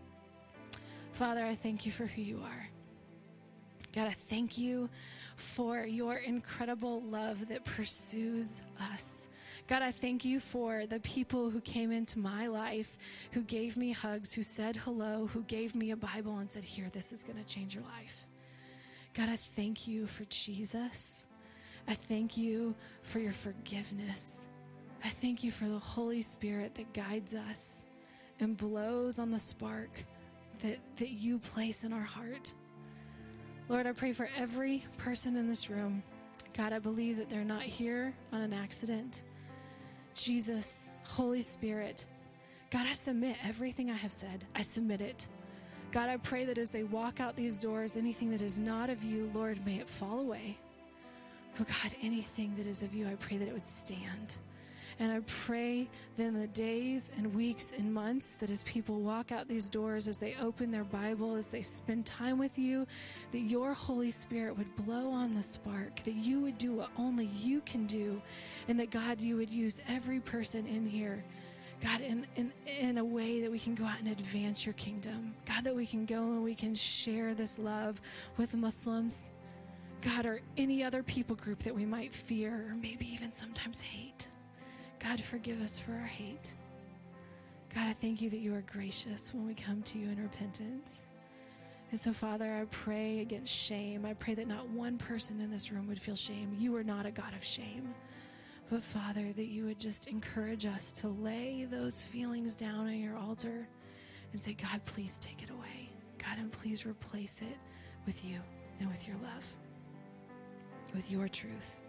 Father, I thank you for who you are. God, I thank you for your incredible love that pursues us. God, I thank you for the people who came into my life, who gave me hugs, who said hello, who gave me a Bible and said, here, this is going to change your life. God, I thank you for Jesus. I thank you for your forgiveness. I thank you for the Holy Spirit that guides us and blows on the spark that, that you place in our heart. Lord, I pray for every person in this room. God, I believe that they're not here on an accident. Jesus, Holy Spirit, God, I submit everything I have said. I submit it. God, I pray that as they walk out these doors, anything that is not of you, Lord, may it fall away. Oh God, anything that is of you, I pray that it would stand. And I pray that in the days and weeks and months that as people walk out these doors, as they open their Bible, as they spend time with you, that your Holy Spirit would blow on the spark, that you would do what only you can do, and that, God, you would use every person in here, God, in, in, in a way that we can go out and advance your kingdom. God, that we can go and we can share this love with Muslims, God, or any other people group that we might fear or maybe even sometimes hate. God, forgive us for our hate. God, I thank you that you are gracious when we come to you in repentance. And so, Father, I pray against shame. I pray that not one person in this room would feel shame. You are not a God of shame. But, Father, that you would just encourage us to lay those feelings down on your altar and say, God, please take it away. God, and please replace it with you and with your love. with your truth.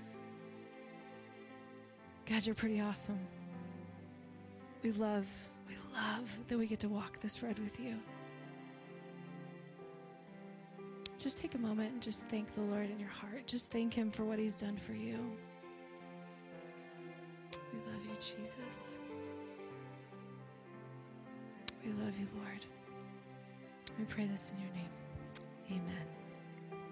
God, you're pretty awesome. We love, we love that we get to walk this road with you. Just take a moment and just thank the Lord in your heart. Just thank him for what he's done for you. We love you, Jesus. We love you, Lord. We pray this in your name. Amen.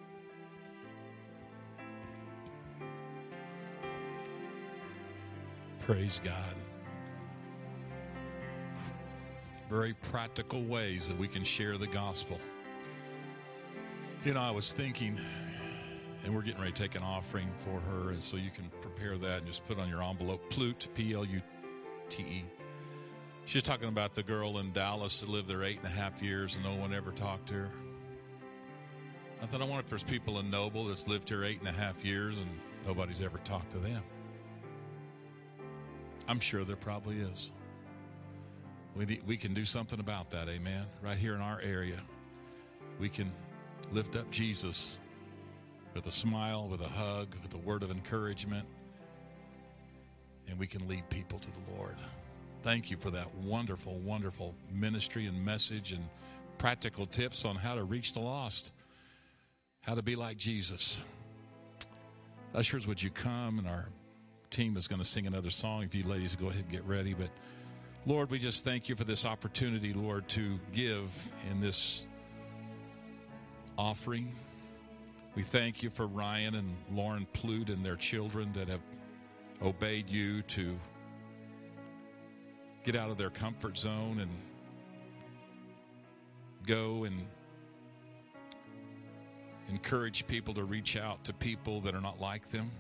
Praise God. Very practical ways that we can share the gospel. You know, I was thinking, and we're getting ready to take an offering for her, and so you can prepare that and just put on your envelope, Plute, P L U T E. She's talking about the girl in Dallas that lived there eight and a half years and no one ever talked to her. I thought, I wonder if there's people in Noble that's lived here eight and a half years and nobody's ever talked to them. I'm sure there probably is. We, we can do something about that, amen? Right here in our area, we can lift up Jesus with a smile, with a hug, with a word of encouragement, and we can lead people to the Lord. Thank you for that wonderful, wonderful ministry and message and practical tips on how to reach the lost, how to be like Jesus. Ushers, would you come? And our team is going to sing another song. If you ladies go ahead and get ready. But Lord, we just thank you for this opportunity, Lord, to give in this offering. We thank you for Ryan and Lauren Plute and their children that have obeyed you to get out of their comfort zone and go and encourage people to reach out to people that are not like them,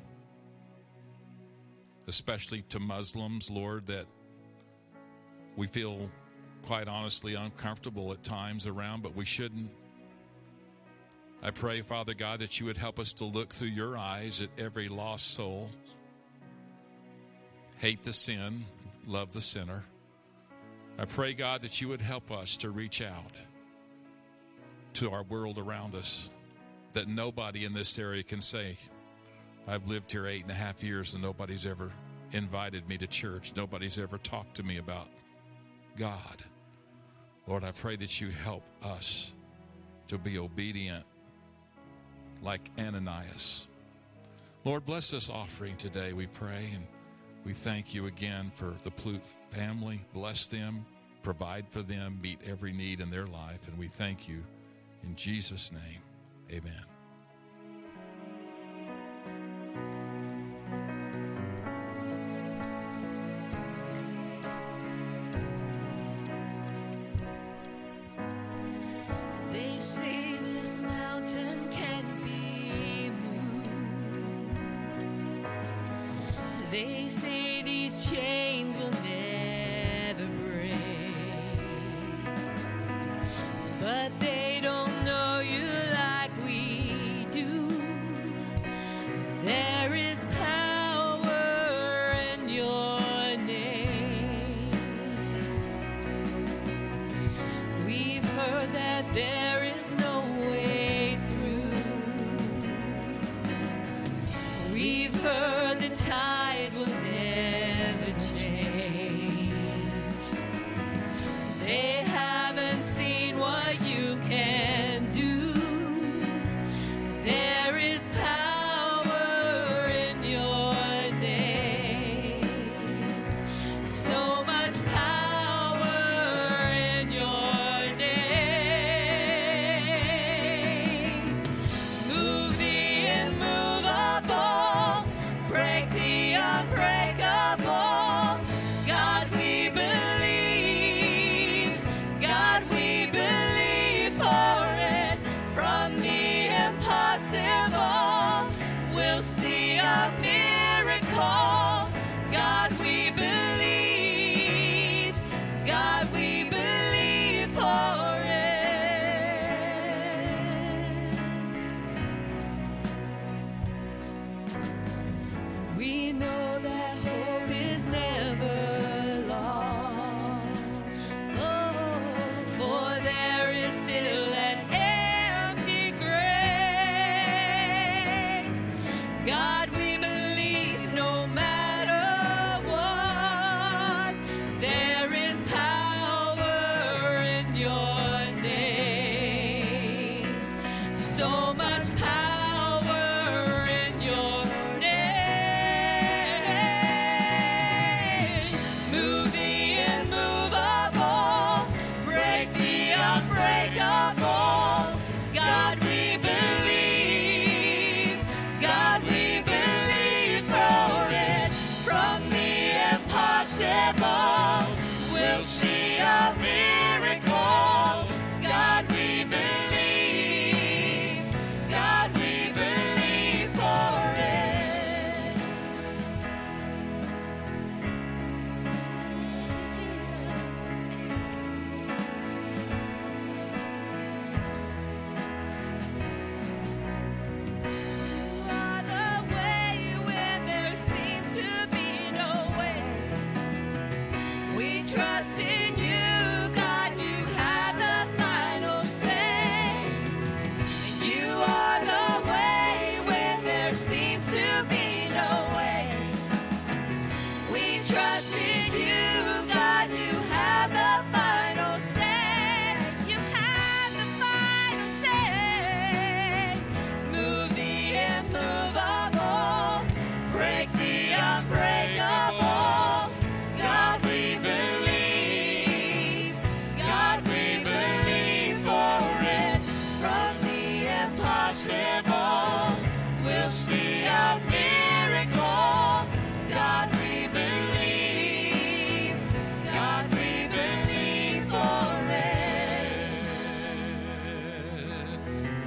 especially to Muslims, Lord, that we feel quite honestly uncomfortable at times around, but we shouldn't. I pray, Father God, that you would help us to look through your eyes at every lost soul, hate the sin, love the sinner. I pray, God, that you would help us to reach out to our world around us, that nobody in this area can say, I've lived here eight and a half years and nobody's ever invited me to church. Nobody's ever talked to me about God. Lord, I pray that you help us to be obedient like Ananias. Lord, bless this offering today, we pray, and we thank you again for the Plute family. Bless them, provide for them, meet every need in their life, and we thank you in Jesus' name. Amen. They say this mountain can be moved. They say these chains will never break. But they don't know you like we do. There is power in your name. We've heard that there is no way through. We've heard the tide will never change. They haven't seen what you can do. There is power in your name. So much power in your name. Move the immovable, break the unbreakable. God, we believe. God, we believe for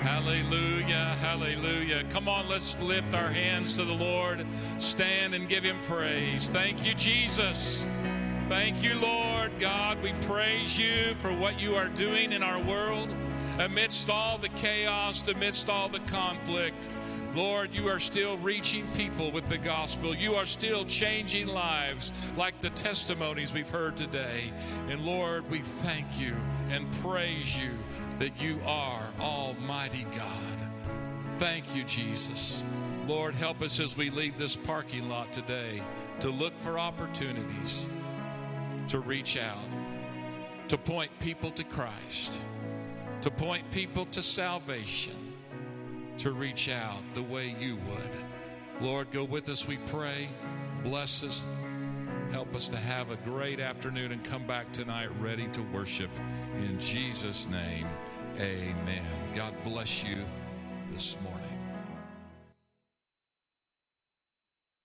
Hallelujah, hallelujah. Come on, let's lift our hands to the Lord. Stand and give him praise. Thank you, Jesus. Thank you, Lord. God, we praise you for what you are doing in our world. Amidst all the chaos, amidst all the conflict, Lord, you are still reaching people with the gospel. You are still changing lives like the testimonies we've heard today. And Lord, we thank you and praise you that you are Almighty God. Thank you, Jesus. Lord, help us as we leave this parking lot today to look for opportunities to reach out, to point people to Christ, to point people to salvation, to reach out the way you would. Lord, go with us, we pray. Bless us. Help us to have a great afternoon and come back tonight ready to worship. In Jesus' name, amen. God bless you this morning.